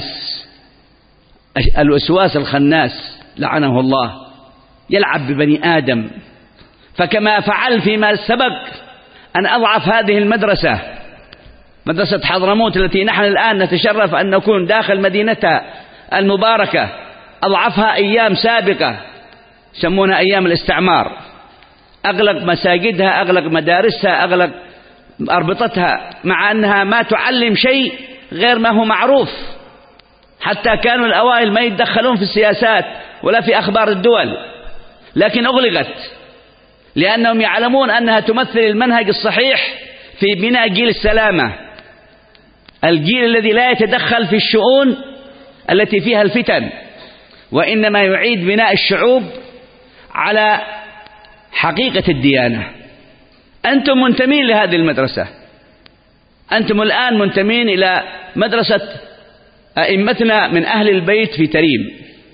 الوسواس الخناس لعنه الله يلعب ببني آدم. فكما فعل فيما سبق أن أضعف هذه المدرسة، مدرسة حضرموت التي نحن الآن نتشرف أن نكون داخل مدينتها المباركة، أضعفها أيام سابقة يسمونها أيام الاستعمار، أغلق مساجدها، أغلق مدارسها، أغلق أربطتها، مع أنها ما تعلم شيء غير ما هو معروف. حتى كانوا الأوائل ما يتدخلون في السياسات ولا في أخبار الدول، لكن أغلقت لأنهم يعلمون أنها تمثل المنهج الصحيح في بناء جيل السلامة، الجيل الذي لا يتدخل في الشؤون التي فيها الفتن، وإنما يعيد بناء الشعوب على حقيقة الديانة. أنتم منتمين لهذه المدرسة، أنتم الآن منتمين إلى مدرسة أئمتنا من أهل البيت في تريم،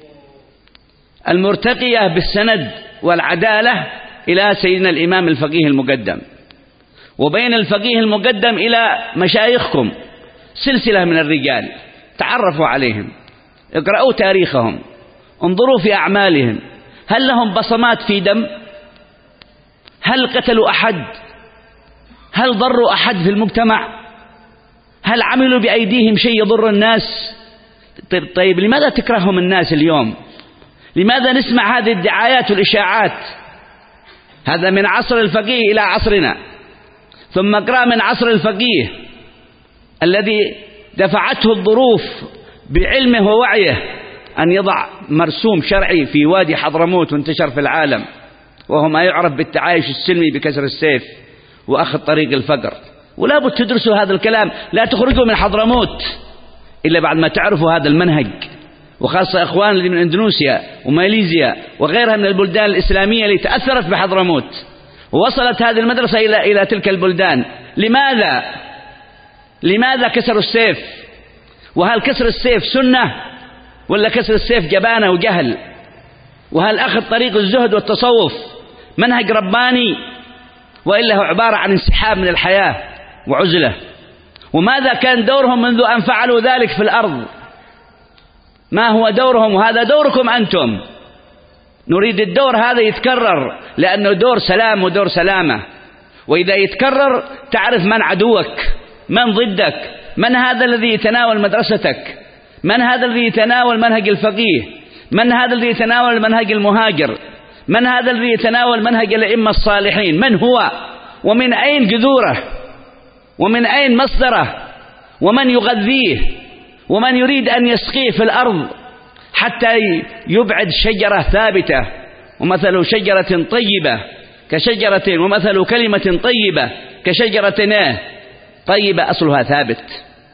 المرتقية بالسند والعدالة إلى سيدنا الإمام الفقيه المقدم، وبين الفقيه المقدم إلى مشايخكم سلسلة من الرجال، تعرفوا عليهم، اقرأوا تاريخهم، انظروا في أعمالهم، هل لهم بصمات في دم؟ هل قتلوا أحد؟ هل ضروا أحد في المجتمع؟ هل عملوا بأيديهم شيء يضر الناس؟ طيب لماذا تكرههم الناس اليوم؟ لماذا نسمع هذه الدعايات والإشاعات؟ هذا من عصر الفقيه إلى عصرنا، ثم اقرأ من عصر الفقيه الذي دفعته الظروف بعلمه ووعيه أن يضع مرسوم شرعي في وادي حضرموت وانتشر في العالم، وهو ما يعرف بالتعايش السلمي بكسر السيف وأخذ طريق الفقر. ولا بد تدرسوا هذا الكلام، لا تخرجوا من حضرموت إلا بعد ما تعرفوا هذا المنهج، وخاصة إخوان اللي من إندونيسيا وماليزيا وغيرها من البلدان الإسلامية اللي تأثرت بحضرموت، ووصلت هذه المدرسة إلى إلى تلك البلدان. لماذا؟ لماذا كسروا السيف؟ وهل كسر السيف سنة ولا كسر السيف جبانة وجهل؟ وهل أخذ طريق الزهد والتصوف منهج رباني، وإلا هو عبارة عن انسحاب من الحياة وعزلة؟ وماذا كان دورهم منذ أن فعلوا ذلك في الأرض؟ ما هو دورهم؟ وهذا دوركم أنتم. نريد الدور هذا يتكرر، لأنه دور سلام ودور سلامة، وإذا يتكرر تعرف من عدوك، من ضدك، من هذا الذي يتناول مدرستك، من هذا الذي يتناول منهج الفقيه، من هذا الذي يتناول منهج المهاجر، من هذا الذي يتناول منهج الأئمة الصالحين، من هو ومن أين جذوره ومن أين مصدره ومن يغذيه ومن يريد أن يسقيه في الأرض حتى يبعد شجرة ثابتة. ومثل شجرة طيبة كشجرة ومثل كلمة طيبة كشجرة طيبة أصلها ثابت،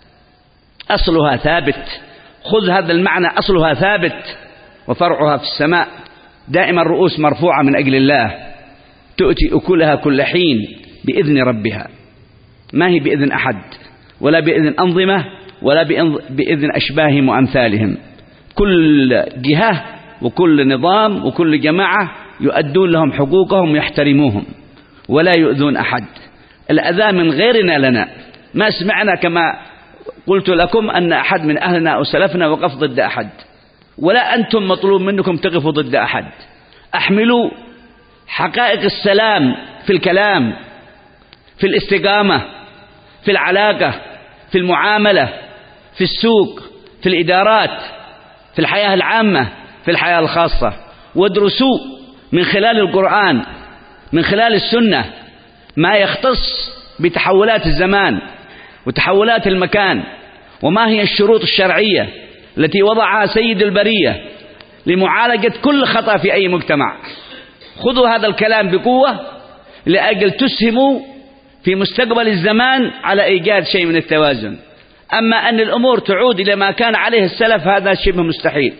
أصلها ثابت. خذ هذا المعنى، أصلها ثابت وفرعها في السماء. دائما الرؤوس مرفوعة من أجل الله، تؤتي أكلها كل حين بإذن ربها، ما هي بإذن أحد ولا بإذن أنظمة ولا بإذن أشباههم وأمثالهم. كل جهة وكل نظام وكل جماعة يؤدون لهم حقوقهم ويحترموهم ولا يؤذون أحد. الأذى من غيرنا لنا، ما سمعنا كما قلت لكم أن أحد من أهلنا أو سلفنا وقف ضد أحد، ولا أنتم مطلوب منكم تقفوا ضد أحد. أحملوا حقائق السلام في الكلام، في الاستقامة، في العلاقة، في المعاملة، في السوق، في الإدارات، في الحياة العامة، في الحياة الخاصة. وادرسوا من خلال القرآن، من خلال السنة، ما يختص بتحولات الزمان وتحولات المكان، وما هي الشروط الشرعية التي وضعها سيد البرية لمعالجة كل خطأ في أي مجتمع. خذوا هذا الكلام بقوة لأجل تسهموا في مستقبل الزمان على إيجاد شيء من التوازن. أما أن الأمور تعود إلى ما كان عليه السلف هذا شبه مستحيل،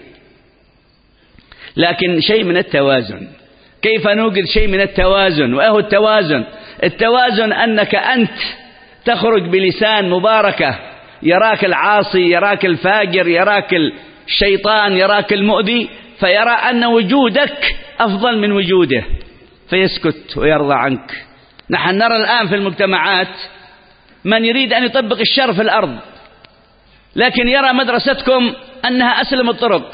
لكن شيء من التوازن. كيف نوجد شيء من التوازن؟ وأهو التوازن التوازن أنك أنت تخرج بلسان مباركة يراك العاصي، يراك الفاجر، يراك الشيطان، يراك المؤذي، فيرى أن وجودك أفضل من وجوده فيسكت ويرضى عنك. نحن نرى الآن في المجتمعات من يريد أن يطبق الشر في الأرض، لكن يرى مدرستكم أنها أسلم الطرق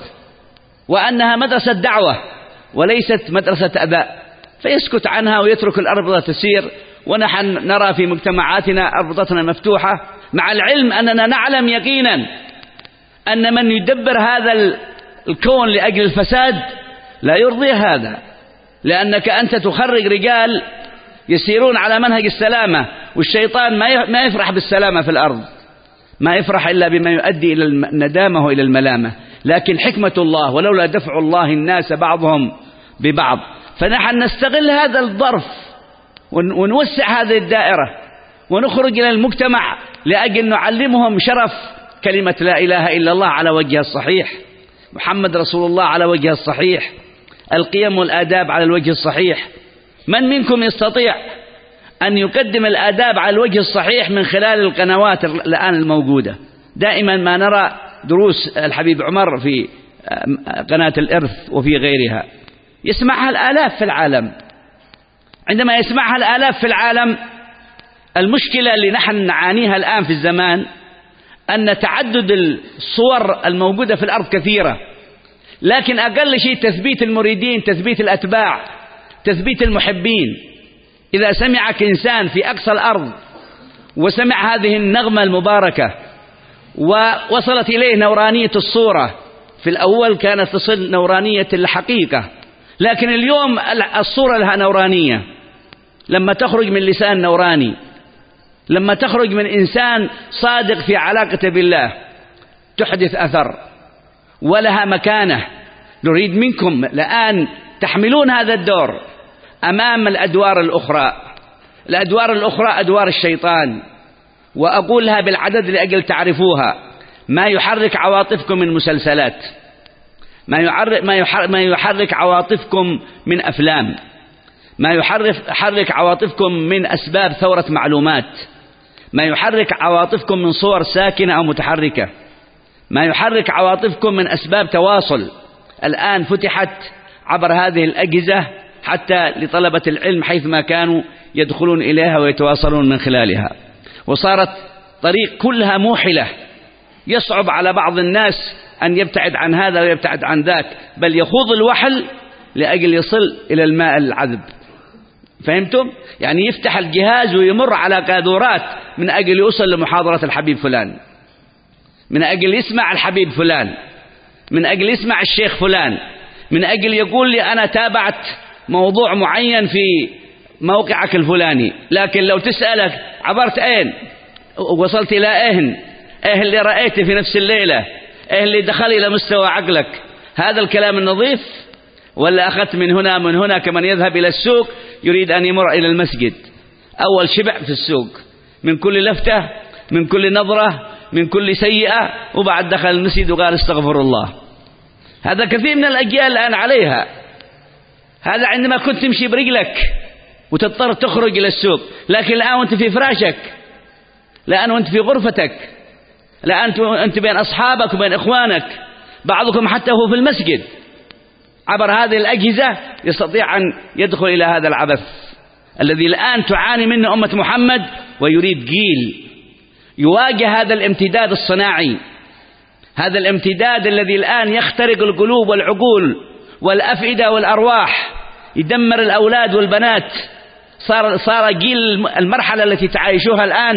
وأنها مدرسة دعوة وليست مدرسة أداء، فيسكت عنها ويترك الأرض تسير. ونحن نرى في مجتمعاتنا أرضتنا مفتوحة، مع العلم أننا نعلم يقينا أن من يدبر هذا الكون لأجل الفساد لا يرضي هذا، لأنك أنت تخرج رجال يسيرون على منهج السلامة، والشيطان ما يفرح بالسلامة في الأرض، ما يفرح إلا بما يؤدي إلى الندامة وإلى الملامة. لكن حكمة الله ولولا دفع الله الناس بعضهم ببعض، فنحن نستغل هذا الظرف ونوسع هذه الدائرة ونخرج إلى المجتمع لأجل نعلمهم شرف كلمة لا إله إلا الله على وجهها الصحيح، محمد رسول الله على وجهها الصحيح، القيم والآداب على الوجه الصحيح. من منكم يستطيع أن يقدم الآداب على الوجه الصحيح من خلال القنوات الآن الموجودة؟ دائما ما نرى دروس الحبيب عمر في قناة الإرث وفي غيرها، يسمعها الآلاف في العالم. عندما يسمعها الآلاف في العالم، المشكلة اللي نحن نعانيها الآن في الزمان أن تعدد الصور الموجودة في الأرض كثيرة، لكن أقل شيء تثبيت المريدين، تثبيت الأتباع، تثبيت المحبين. إذا سمعك إنسان في أقصى الأرض وسمع هذه النغمة المباركة ووصلت إليه نورانية الصورة، في الأول كانت تصل نورانية الحقيقة، لكن اليوم الصورة لها نورانية. لما تخرج من لسان نوراني، لما تخرج من إنسان صادق في علاقته بالله، تحدث أثر ولها مكانة. نريد منكم الآن تحملون هذا الدور أمام الأدوار الأخرى. الأدوار الأخرى أدوار الشيطان، وأقولها بالعدد لأجل تعرفوها. ما يحرك عواطفكم من مسلسلات، ما يحرك, ما يحرك, ما يحرك عواطفكم من أفلام، ما يحرك, يحرك عواطفكم من أسباب ثورة معلومات، ما يحرك عواطفكم من صور ساكنة أو متحركة، ما يحرك عواطفكم من أسباب تواصل الآن فتحت عبر هذه الأجهزة حتى لطلبة العلم حيثما كانوا يدخلون إليها ويتواصلون من خلالها، وصارت طريق كلها موحلة، يصعب على بعض الناس أن يبتعد عن هذا ويبتعد عن ذاك، بل يخوض الوحل لأجل يصل إلى الماء العذب. فهمتم؟ يعني يفتح الجهاز ويمر على قاذورات من أجل يوصل لمحاضرة الحبيب فلان، من أجل يسمع الحبيب فلان، من أجل يسمع الشيخ فلان، من أجل يقول لي أنا تابعت موضوع معين في موقعك الفلاني. لكن لو تسألك عبرت أين، وصلت إلى أين، إيه اللي رأيته في نفس الليلة، إيه اللي دخل إلى مستوى عقلك، هذا الكلام النظيف؟ ولا أخذت من هنا من هنا كمن يذهب إلى السوق يريد أن يمر إلى المسجد، أول شبع في السوق من كل لفتة، من كل نظرة، من كل سيئة، وبعد دخل المسجد وقال استغفر الله. هذا كثير من الأجيال الآن عليها. هذا عندما كنت تمشي برجلك وتضطر تخرج إلى السوق، لكن الآن وأنت في فراشك، الآن وأنت في غرفتك، الآن أنت بين أصحابك وبين إخوانك، بعضكم حتى هو في المسجد، عبر هذه الأجهزة يستطيع أن يدخل إلى هذا العبث الذي الآن تعاني منه أمة محمد، ويريد جيل يواجه هذا الامتداد الصناعي، هذا الامتداد الذي الآن يخترق القلوب والعقول والأفئدة والأرواح، يدمر الأولاد والبنات. صار صار جيل المرحلة التي تعايشوها الآن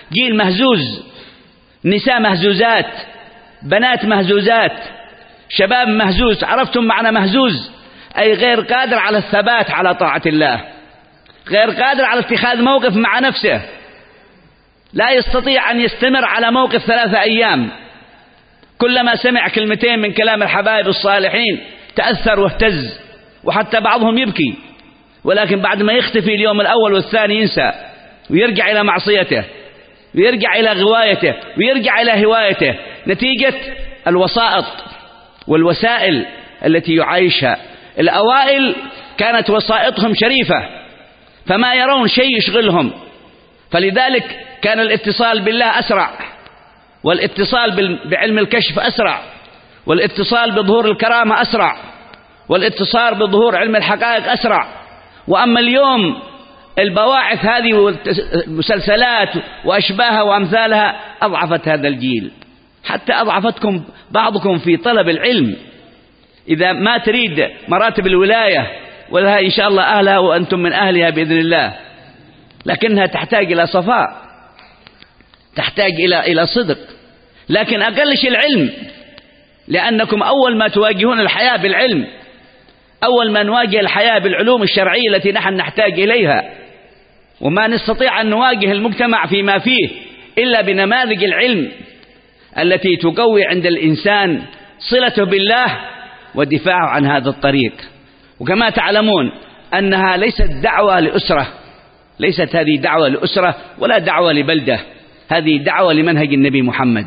جيل مهزوز، نساء مهزوزات، بنات مهزوزات، شباب مهزوز. عرفتم معنى مهزوز؟ أي غير قادر على الثبات على طاعة الله، غير قادر على اتخاذ موقف مع نفسه، لا يستطيع أن يستمر على موقف ثلاثة أيام. كلما سمع كلمتين من كلام الحبايب الصالحين تأثر واهتز، وحتى بعضهم يبكي، ولكن بعد ما يختفي اليوم الأول والثاني ينسى ويرجع إلى معصيته ويرجع إلى غوايته ويرجع إلى هوايته، نتيجة الوسائط والوسائل التي يعيشها. الأوائل كانت وسائطهم شريفة فما يرون شيء يشغلهم، فلذلك كان الاتصال بالله أسرع، والاتصال بعلم الكشف أسرع، والاتصال بظهور الكرامة أسرع، والاتصال بظهور علم الحقائق أسرع. وأما اليوم البواعث هذه والمسلسلات وأشباهها وأمثالها أضعفت هذا الجيل، حتى أضعفتكم بعضكم في طلب العلم. إذا ما تريد مراتب الولاية ولها إن شاء الله أهلها وأنتم من أهلها بإذن الله، لكنها تحتاج إلى صفاء، تحتاج إلى إلى صدق، لكن أقل شيء العلم، لأنكم أول ما تواجهون الحياة بالعلم، أول ما نواجه الحياة بالعلوم الشرعية التي نحن نحتاج إليها، وما نستطيع أن نواجه المجتمع فيما فيه إلا بنماذج العلم التي تقوي عند الإنسان صلته بالله ودفاعه عن هذا الطريق. وكما تعلمون أنها ليست دعوة لأسرة، ليست هذه دعوة لأسرة ولا دعوة لبلدة، هذه دعوة لمنهج النبي محمد.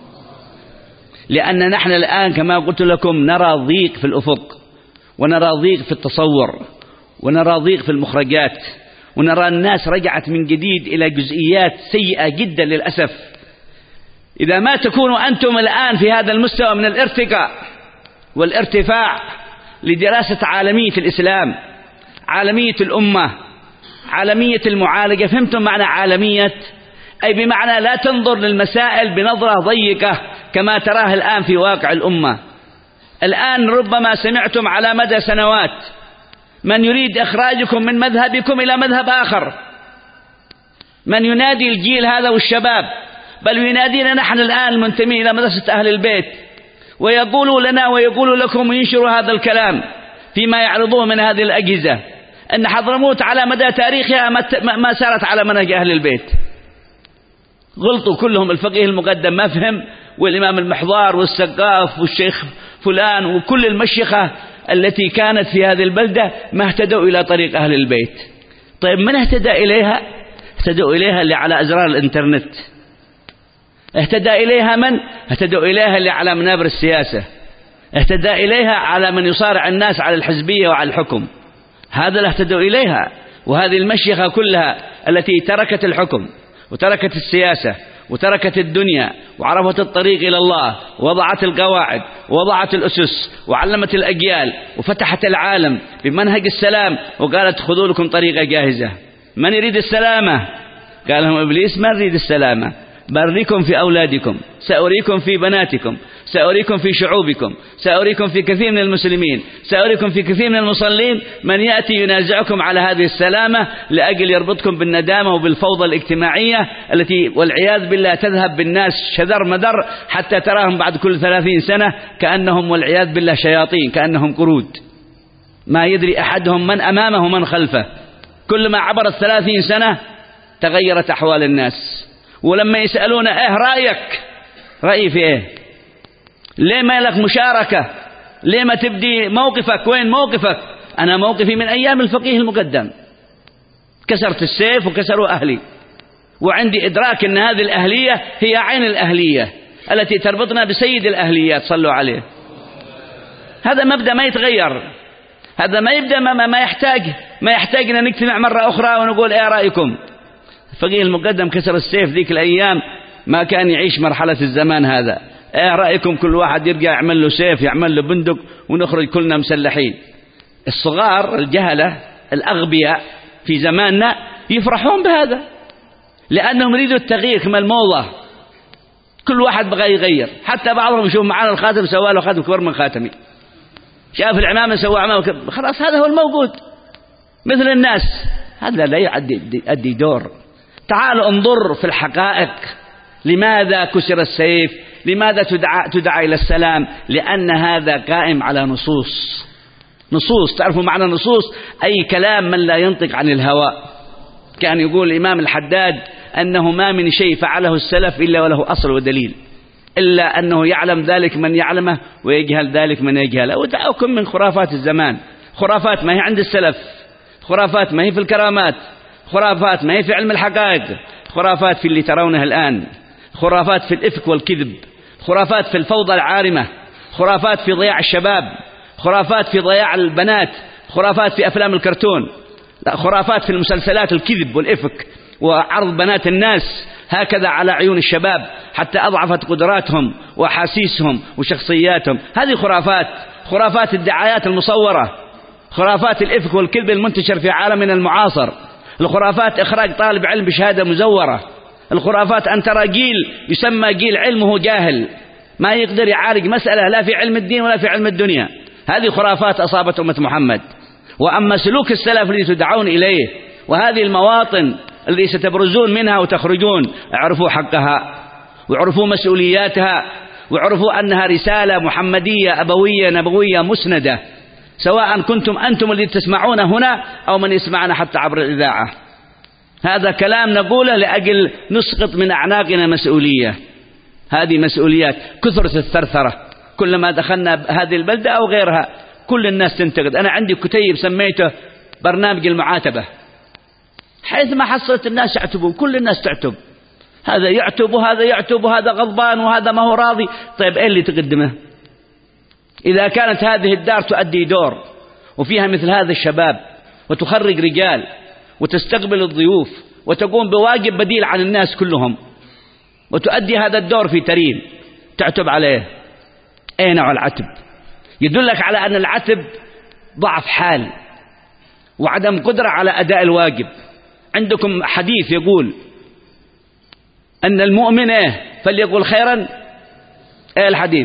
لأن نحن الآن كما قلت لكم نرى ضيق في الأفق، ونرى ضيق في التصور، ونرى ضيق في المخرجات، ونرى الناس رجعت من جديد إلى جزئيات سيئة جدا للأسف. إذا ما تكونوا أنتم الآن في هذا المستوى من الارتقاء والارتفاع لدراسة عالمية الإسلام، عالمية الأمة، عالمية المعالجة، فهمتم معنى عالمية؟ أي بمعنى لا تنظر للمسائل بنظرة ضيقة كما تراه الآن في واقع الأمة. الآن ربما سمعتم على مدى سنوات من يريد إخراجكم من مذهبكم إلى مذهب آخر، من ينادي الجيل هذا والشباب، بل ينادينا نحن الآن المنتمين إلى مدرسة أهل البيت، ويقولوا لنا ويقولوا لكم وينشروا هذا الكلام فيما يعرضوه من هذه الأجهزة، أن حضرموت على مدى تاريخها ما سارت على منهج أهل البيت. غلطوا كلهم، الفقيه المقدم ما فهم، والإمام المحضار والسقاف والشيخ فلان وكل المشيخة التي كانت في هذه البلدة ما اهتدوا إلى طريق أهل البيت. طيب من اهتدى إليها؟ اهتدوا إليها اللي على أزرار الإنترنت. اهتدى إليها من؟ اهتدوا إليها اللي على منابر السياسة. اهتدى إليها على من يصارع الناس على الحزبية وعلى الحكم، هذا اللي اهتدوا إليها. وهذه المشيخة كلها التي تركت الحكم وتركت السياسة وتركت الدنيا وعرفت الطريق إلى الله، ووضعت القواعد ووضعت الأسس وعلمت الأجيال وفتحت العالم بمنهج السلام، وقالت خذوا لكم طريقة جاهزة. من يريد السلامة؟ قال لهم إبليس ما نريد السلامة، بأريكم في أولادكم، سأريكم في بناتكم، سأريكم في شعوبكم، سأريكم في كثير من المسلمين، سأريكم في كثير من المصلين من يأتي ينازعكم على هذه السلامة لأجل يربطكم بالندامة وبالفوضى الاجتماعية التي والعياذ بالله تذهب بالناس شذر مدر، حتى تراهم بعد كل ثلاثين سنة كأنهم والعياذ بالله شياطين، كأنهم قرود ما يدري أحدهم من أمامه ومن خلفه. كلما عبرت ثلاثين سنة تغيرت أحوال الناس. ولما يسألون إيه رأيك؟ رأيي في إيه؟ ليه ما لك مشاركة؟ ليه ما تبدي موقفك؟ وين موقفك؟ أنا موقفي من أيام الفقيه المقدم، كسرت السيف وكسروا أهلي، وعندي إدراك أن هذه الأهلية هي عين الأهلية التي تربطنا بسيد الأهليات، صلوا عليه. هذا مبدأ ما يتغير، هذا ما يبدأ ما, ما يحتاج ما يحتاج أن نجتمع مرة أخرى ونقول إيه رأيكم؟ الفقيه المقدم كسر السيف ذيك الأيام، ما كان يعيش مرحلة الزمان هذا. ايه رأيكم كل واحد يرجع يعمل له سيف، يعمل له بندق، ونخرج كلنا مسلحين. الصغار الجهلة الأغبياء في زماننا يفرحون بهذا، لأنهم يريدوا التغيير كما الموضة، كل واحد بغى يغير. حتى بعضهم يشوف معانا الخاتم سوى له خاتم كبر من خاتمي، شاف العمامة سوى عمامة، خلاص هذا هو الموجود مثل الناس. هذا لا يؤدي دور. تعال انظر في الحقائق. لماذا كسر السيف؟ لماذا تدعى, تدعى إلى السلام؟ لأن هذا قائم على نصوص. نصوص، تعرفوا معنى نصوص؟ أي كلام من لا ينطق عن الهوى. كان يقول الإمام الحداد أنه ما من شيء فعله السلف إلا وله أصل ودليل، إلا أنه يعلم ذلك من يعلمه ويجهل ذلك من يجهله. ودعوكم من خرافات الزمان. خرافات ما هي عند السلف، خرافات ما هي في الكرامات، خرافات ما هي في علم الحقائق، خرافات في اللي ترونه الآن، خرافات في الإفك والكذب، خرافات في الفوضى العارمة، خرافات في ضياع الشباب، خرافات في ضياع البنات، خرافات في أفلام الكرتون، لا، خرافات في المسلسلات الكذب والإفك وعرض بنات الناس هكذا على عيون الشباب حتى أضعفت قدراتهم وأحاسيسهم وشخصياتهم. هذه خرافات، خرافات الدعايات المصورة، خرافات الإفك والكذب المنتشر في عالمنا المعاصر، الخرافات إخراج طالب علم بشهادة مزورة، الخرافات أن ترى جيل يسمى جيل علمه جاهل ما يقدر يعالج مسألة لا في علم الدين ولا في علم الدنيا. هذه خرافات أصابت أمة محمد. وأما سلوك السلف الذي تدعون إليه وهذه المواطن التي ستبرزون منها وتخرجون، اعرفوا حقها واعرفوا مسؤولياتها واعرفوا أنها رسالة محمدية أبوية نبوية مسندة، سواء كنتم أنتم الذي تسمعون هنا أو من يسمعنا حتى عبر الإذاعة. هذا كلام نقوله لأجل نسقط من أعناقنا مسؤولية. هذه مسؤوليات. كثرة الثرثرة، كلما دخلنا هذه البلدة أو غيرها كل الناس تنتقد. أنا عندي كتيب سميته برنامج المعاتبة، حيث ما حصلت الناس يعتبون، كل الناس تعتب، هذا يعتب وهذا يعتب وهذا غضبان وهذا ما هو راضي. طيب إيه اللي تقدمه؟ إذا كانت هذه الدار تؤدي دور وفيها مثل هذا الشباب وتخرج رجال وتستقبل الضيوف وتقوم بواجب بديل عن الناس كلهم وتؤدي هذا الدور في ترين، تعتب عليه. أين نوع العتب؟ يدلك على أن العتب ضعف حال وعدم قدرة على أداء الواجب. عندكم حديث يقول أن المؤمن إيه فليقول خيرا. إيه الحديث؟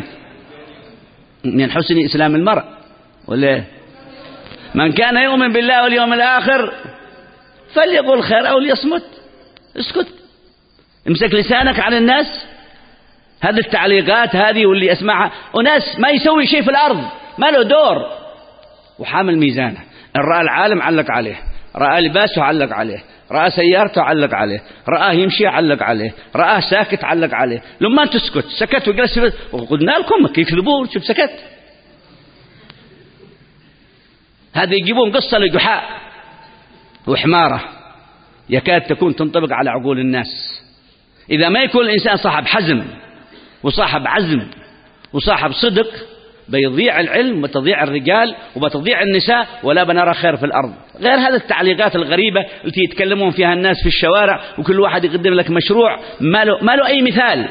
من حسن إسلام المرء ولا من كان يؤمن بالله واليوم الآخر فليقول خير أو ليصمت. اسكت، امسك لسانك عن الناس. هذه التعليقات هذه واللي أسمعها وناس ما يسوي شيء في الأرض، ما له دور، وحامل ميزانه. إن رأى العالم علق عليه، رأى لباسه علق عليه، رأى سيارته علق عليه، رآه يمشي علق عليه، رآه ساكت علق عليه. لما تسكت سكت وجلس وقلنا لكم كيف يكذبون، شوف سكت. هذا يجيبون قصة لجحاء وحمارة يكاد تكون تنطبق على عقول الناس. إذا ما يكون الإنسان صاحب حزم وصاحب عزم وصاحب صدق بيضيع العلم وتضيع الرجال وبتضيع النساء ولا بنرى خير في الأرض. غير هذه التعليقات الغريبة التي يتكلمون فيها الناس في الشوارع وكل واحد يقدم لك مشروع ما له, ما له أي مثال.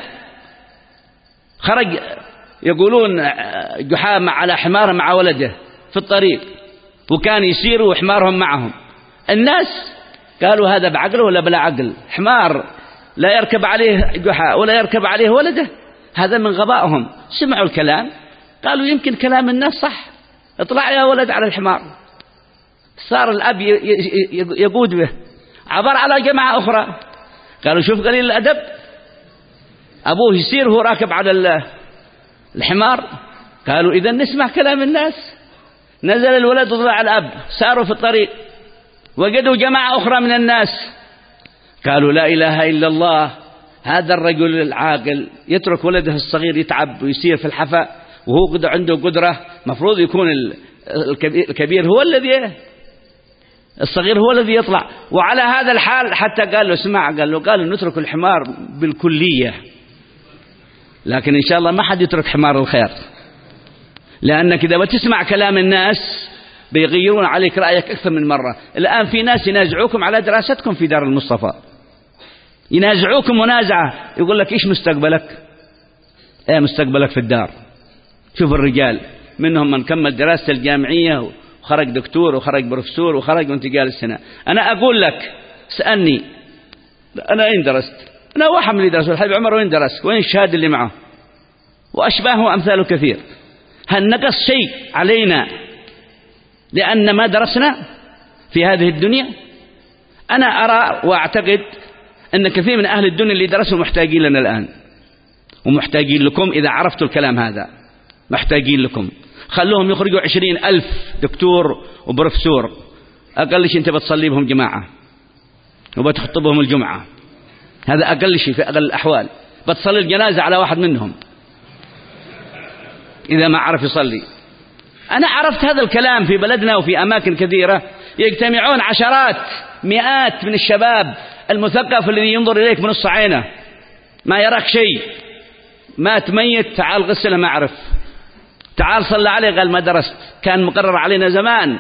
خرج يقولون جحا على حمار مع ولده في الطريق وكان يسيروا وحمارهم معهم. الناس قالوا هذا بعقله ولا بلا عقل؟ حمار لا يركب عليه جحا ولا يركب عليه ولده، هذا من غبائهم. سمعوا الكلام قالوا يمكن كلام الناس صح، اطلع يا ولد على الحمار. صار الأب يقود به، عبر على جماعة أخرى قالوا شوف قليل الأدب، أبوه يسير وهو راكب على الحمار. قالوا إذا نسمع كلام الناس. نزل الولد وطلع الأب، ساروا في الطريق وجدوا جماعة أخرى من الناس قالوا لا إله إلا الله، هذا الرجل العاقل يترك ولده الصغير يتعب ويسير في الحفا وهو عنده قدرة، مفروض يكون الكبير هو الذي الصغير هو الذي يطلع. وعلى هذا الحال حتى قال له اسمع، قال له قالوا نترك الحمار بالكلية، لكن إن شاء الله ما حد يترك حمار الخير، لأنك إذا بتسمع كلام الناس بيغيرون عليك رأيك أكثر من مرة. الآن في ناس ينازعوكم على دراستكم في دار المصطفى، ينازعوكم منازعة، يقول لك إيش مستقبلك؟ إيه مستقبلك في الدار. شوف الرجال منهم من كمل دراسة الجامعية وخرج دكتور وخرج بروفيسور وخرج وانت جالس هنا. أنا أقول لك سألني أنا أين درست؟ أنا واحد من اللي درسوا الحبيب عمر وين درست؟ وين الشهادة اللي معه؟ وأشباهه وأمثاله كثير. هل نقص شيء علينا لأن ما درسنا في هذه الدنيا؟ أنا أرى وأعتقد أن كثير من أهل الدنيا اللي درسوا محتاجين لنا الآن، ومحتاجين لكم إذا عرفتوا الكلام هذا، محتاجين لكم. خلوهم يخرجوا عشرين ألف دكتور وبروفيسور، أقل شيء أنت بتصلي بهم جماعة وبتخطبهم الجمعة، هذا أقل شيء في أقل الأحوال. بتصلي الجنازة على واحد منهم إذا ما عرف يصلي. أنا عرفت هذا الكلام في بلدنا وفي أماكن كثيرة، يجتمعون عشرات مئات من الشباب المثقف الذي ينظر إليك من نص عينه، ما يراك شيء، مات ميت تعال غسله ما أعرف، تعال صلى عليه قال ما درست، كان مقرر علينا زمان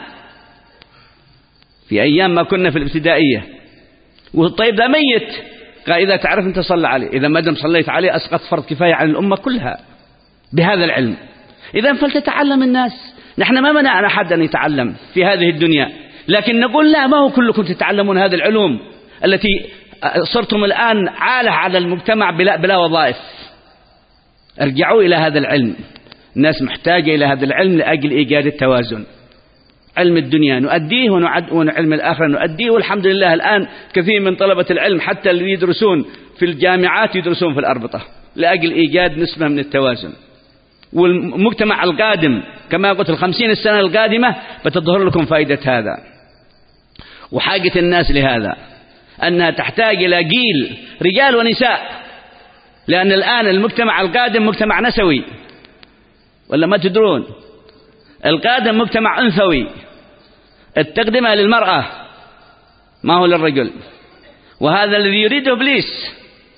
في أيام ما كنا في الابتدائية. والطيب ده ميت قال إذا تعرف أنت صلى عليه، إذا ما دام صليت عليه أسقط فرض كفاية عن الأمة كلها بهذا العلم. إذا فلتتعلم الناس، نحن ما منعنا أحد أن يتعلم في هذه الدنيا، لكن نقول لا، ما هو كلكم تتعلمون هذه العلوم التي صرتم الآن عالة على المجتمع بلا, بلا وظائف. ارجعوا إلى هذا العلم، الناس محتاجة إلى هذا العلم لأجل إيجاد التوازن. علم الدنيا نؤديه ونعد وعلم الآخرة نؤديه، والحمد لله الآن كثير من طلبة العلم حتى اللي يدرسون في الجامعات يدرسون في الأربطة لأجل إيجاد نسبة من التوازن. والمجتمع القادم كما قلت الخمسين السنة القادمة بتظهر لكم فائدة هذا، وحاجة الناس لهذا أنها تحتاج إلى جيل رجال ونساء، لأن الآن المجتمع القادم مجتمع نسوي، ولا ما تدرون؟ القادم مجتمع أنثوي، التقدمة للمرأة ما هو للرجل، وهذا الذي يريده إبليس،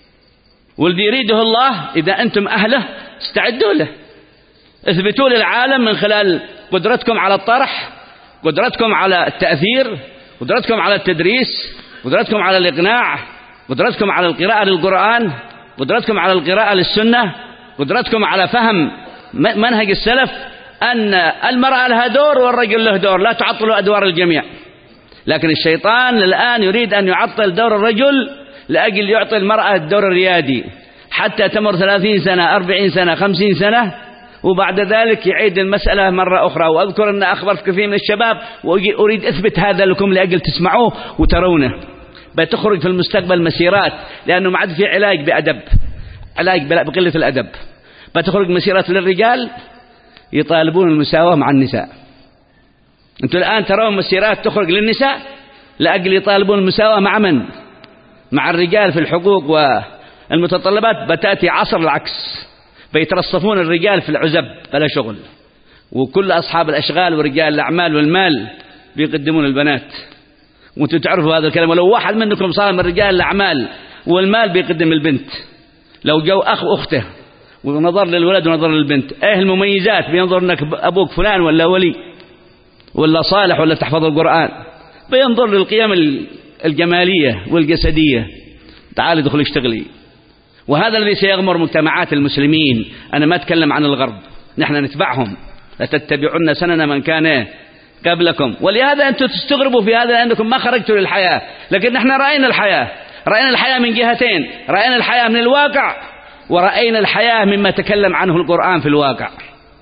والذي يريده الله إذا أنتم أهله استعدوا له، اثبتوا للعالم من خلال قدرتكم على الطرح، قدرتكم على التأثير، قدرتكم على التدريس، قدرتكم على الإقناع، قدرتكم على القراءة للقرآن، قدرتكم على القراءة للسنة، قدرتكم على فهم منهج السلف، أن المرأة لها دور والرجل له دور، لا تعطلوا أدوار الجميع. لكن الشيطان الآن يريد أن يعطل دور الرجل لأجل يعطي المرأة الدور الريادي، حتى تمر ثلاثين سنة أربعين سنة خمسين سنة، وبعد ذلك يعيد المسألة مرة أخرى. وأذكر أن أخبرت كثير من الشباب وأريد أثبت هذا لكم لأجل تسمعوه وترونه. بتخرج في المستقبل مسيرات، لأنه ما عاد في علاج بأدب، علاج بقلة الأدب. بتخرج مسيرات للرجال يطالبون المساواة مع النساء. أنتم الآن ترون مسيرات تخرج للنساء لأجل يطالبون المساواة مع من؟ مع الرجال في الحقوق والمتطلبات. بتأتي عصر العكس، بيترصفون الرجال في العزب بلا شغل، وكل أصحاب الأشغال ورجال الأعمال والمال بيقدمون البنات. وانتم تعرفوا هذا الكلام، ولو واحد منكم صار من رجال الأعمال والمال بيقدم البنت، لو جو أخ أخته ونظر للولد ونظر للبنت، ايه المميزات؟ بينظر انك ابوك فلان ولا ولي ولا صالح ولا تحفظ القرآن، بينظر للقيم الجمالية والجسدية، تعالي ادخل اشتغلي. وهذا الذي سيغمر مجتمعات المسلمين. أنا ما أتكلم عن الغرب، نحن نتبعهم، لتتبعن سنن من كان قبلكم. ولهذا أنتم تستغربوا في هذا لأنكم ما خرجتوا للحياة، لكن نحن رأينا الحياة، رأينا الحياة من جهتين، رأينا الحياة من الواقع، ورأينا الحياة مما تكلم عنه القرآن في الواقع،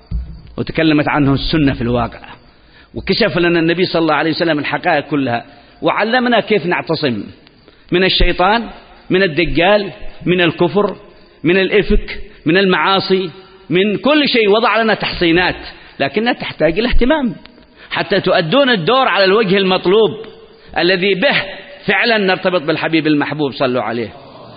وتكلمت عنه السنة في الواقع، وكشف لنا النبي صلى الله عليه وسلم الحقائق كلها، وعلمنا كيف نعتصم من الشيطان، من الدجال، من الكفر، من الإفك، من المعاصي، من كل شيء. وضع لنا تحصينات، لكنها تحتاج إلى اهتمام حتى تؤدون الدور على الوجه المطلوب الذي به فعلا نرتبط بالحبيب المحبوب صلوا عليه.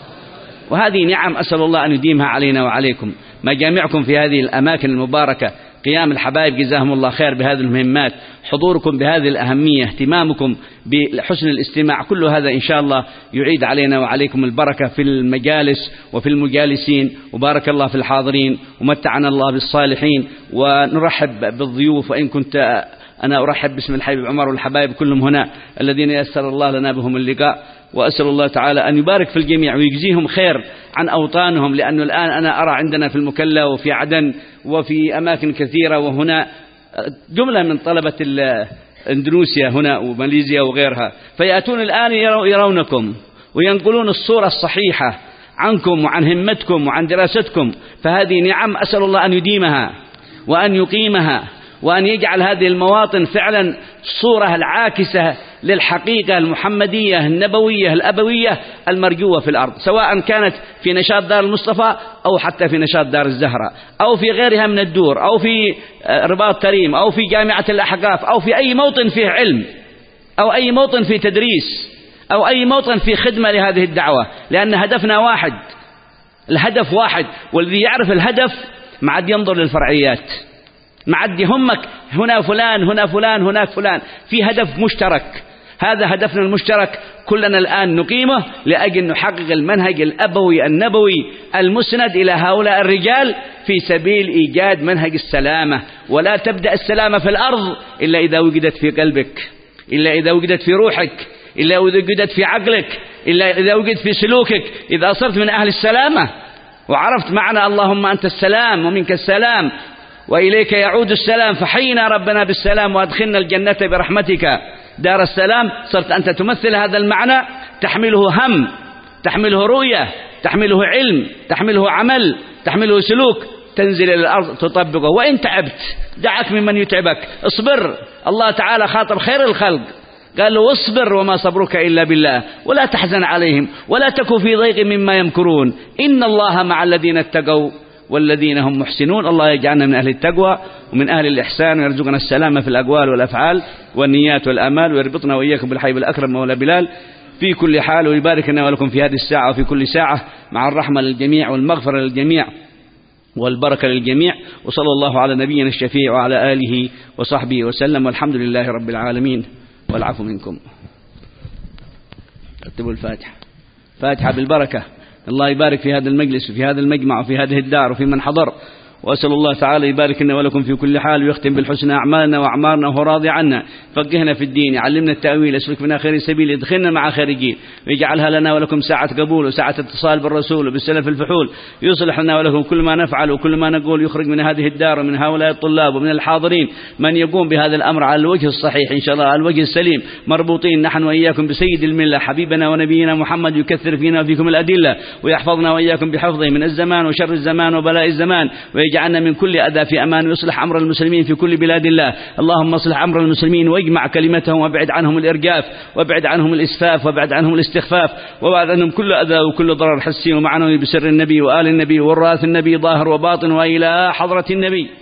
وهذه نعم أسأل الله أن يديمها علينا وعليكم. مجامعكم في هذه الأماكن المباركة، قيام الحبايب جزاهم الله خير بهذه المهمات، حضوركم بهذه الأهمية، اهتمامكم بحسن الاستماع، كل هذا إن شاء الله يعيد علينا وعليكم البركة في المجالس وفي المجالسين، وبارك الله في الحاضرين، ومتعنا الله بالصالحين. ونرحب بالضيوف، وإن كنت أنا أرحب باسم الحبيب عمر والحبايب كلهم هنا الذين يسر الله لنا بهم اللقاء. وأسأل الله تعالى أن يبارك في الجميع ويجزيهم خير عن أوطانهم، لأنه الآن أنا أرى عندنا في المكلا وفي عدن وفي أماكن كثيرة، وهنا جملة من طلبة إندونيسيا هنا وماليزيا وغيرها، فيأتون الآن يرونكم وينقلون الصورة الصحيحة عنكم وعن همتكم وعن دراستكم. فهذه نعم أسأل الله أن يديمها وأن يقيمها، وأن يجعل هذه المواطن فعلا صورة العاكسة للحقيقة المحمدية النبوية الأبوية المرجوة في الأرض، سواء كانت في نشاط دار المصطفى أو حتى في نشاط دار الزهرة أو في غيرها من الدور أو في رباط تريم أو في جامعة الأحقاف أو في أي موطن فيه علم أو أي موطن فيه تدريس أو أي موطن فيه خدمة لهذه الدعوة، لأن هدفنا واحد، الهدف واحد، والذي يعرف الهدف ما عاد ينظر للفرعيات، ما عاد يهمك هنا فلان هنا فلان هناك فلان، في هدف مشترك، هذا هدفنا المشترك كلنا الآن نقيمه لأجل نحقق المنهج الأبوي النبوي المسند إلى هؤلاء الرجال في سبيل إيجاد منهج السلامة. ولا تبدأ السلامة في الأرض إلا إذا وجدت في قلبك، إلا إذا وجدت في روحك، إلا إذا وجدت في عقلك، إلا إذا وجدت في سلوكك. إذا صرت من أهل السلامة وعرفت معنى اللهم أنت السلام ومنك السلام وإليك يعود السلام، فحينا ربنا بالسلام وأدخلنا الجنة برحمتك دار السلام، صرت أنت تمثل هذا المعنى، تحمله هم، تحمله رؤية، تحمله علم، تحمله عمل، تحمله سلوك، تنزل إلى الأرض تطبقه. وإن تعبت دعك ممن يتعبك، اصبر. الله تعالى خاطب خير الخلق قال له واصبر وما صبرك إلا بالله ولا تحزن عليهم ولا تكن في ضيق مما يمكرون إن الله مع الذين اتقوا والذين هم محسنون. الله يجعلنا من أهل التقوى ومن أهل الإحسان ويرزقنا السلامة في الأقوال والأفعال والنيات والآمال، ويربطنا وإياكم بالحبيب الأكرم مولى بلال في كل حال، ويبارك لنا ولكم في هذه الساعة وفي كل ساعة، مع الرحمة للجميع والمغفرة للجميع والبركة للجميع. وصلى الله على نبينا الشفيع وعلى آله وصحبه وسلم، والحمد لله رب العالمين، والعفو منكم. اكتبوا الفاتحة، فاتحة بالبركة. الله يبارك في هذا المجلس وفي هذا المجمع وفي هذه الدار وفي من حضر، وأسأل الله تعالى يبارك لنا ولكم في كل حال، ويختم بالحسنى أعمالنا وأعمارنا وهو راضي عنا، فقهنا في الدين، علمنا التأويل، اسلك بنا خير السبيل، ادخلنا مع خارجين، ويجعلها لنا ولكم ساعة قبول وساعة اتصال بالرسول وبالسلف الفحول، يصلح لنا ولكم كل ما نفعل وكل ما نقول، يخرج من هذه الدار ومن هؤلاء الطلاب ومن الحاضرين من يقوم بهذا الأمر على الوجه الصحيح إن شاء الله، على الوجه السليم، مربوطين نحن وإياكم بسيد الملة حبيبنا ونبينا محمد، يكثر فينا وفيكم الأدلة، ويحفظنا وإياكم بحفظه من الزمان وشر الزمان وبلاء الزمان، ويجعلنا من كل أذى في أمان، ويصلح أمر المسلمين في كل بلاد الله. اللهم اصلح أمر المسلمين واجمع كلمتهم، وابعد عنهم الإرجاف، وابعد عنهم الإسفاف، وابعد عنهم الاستخفاف، وابعد عنهم كل أذى وكل ضرر حسي، ومعنوي بسر النبي وآل النبي والراث النبي ظاهر وباطن وإلى حضرة النبي.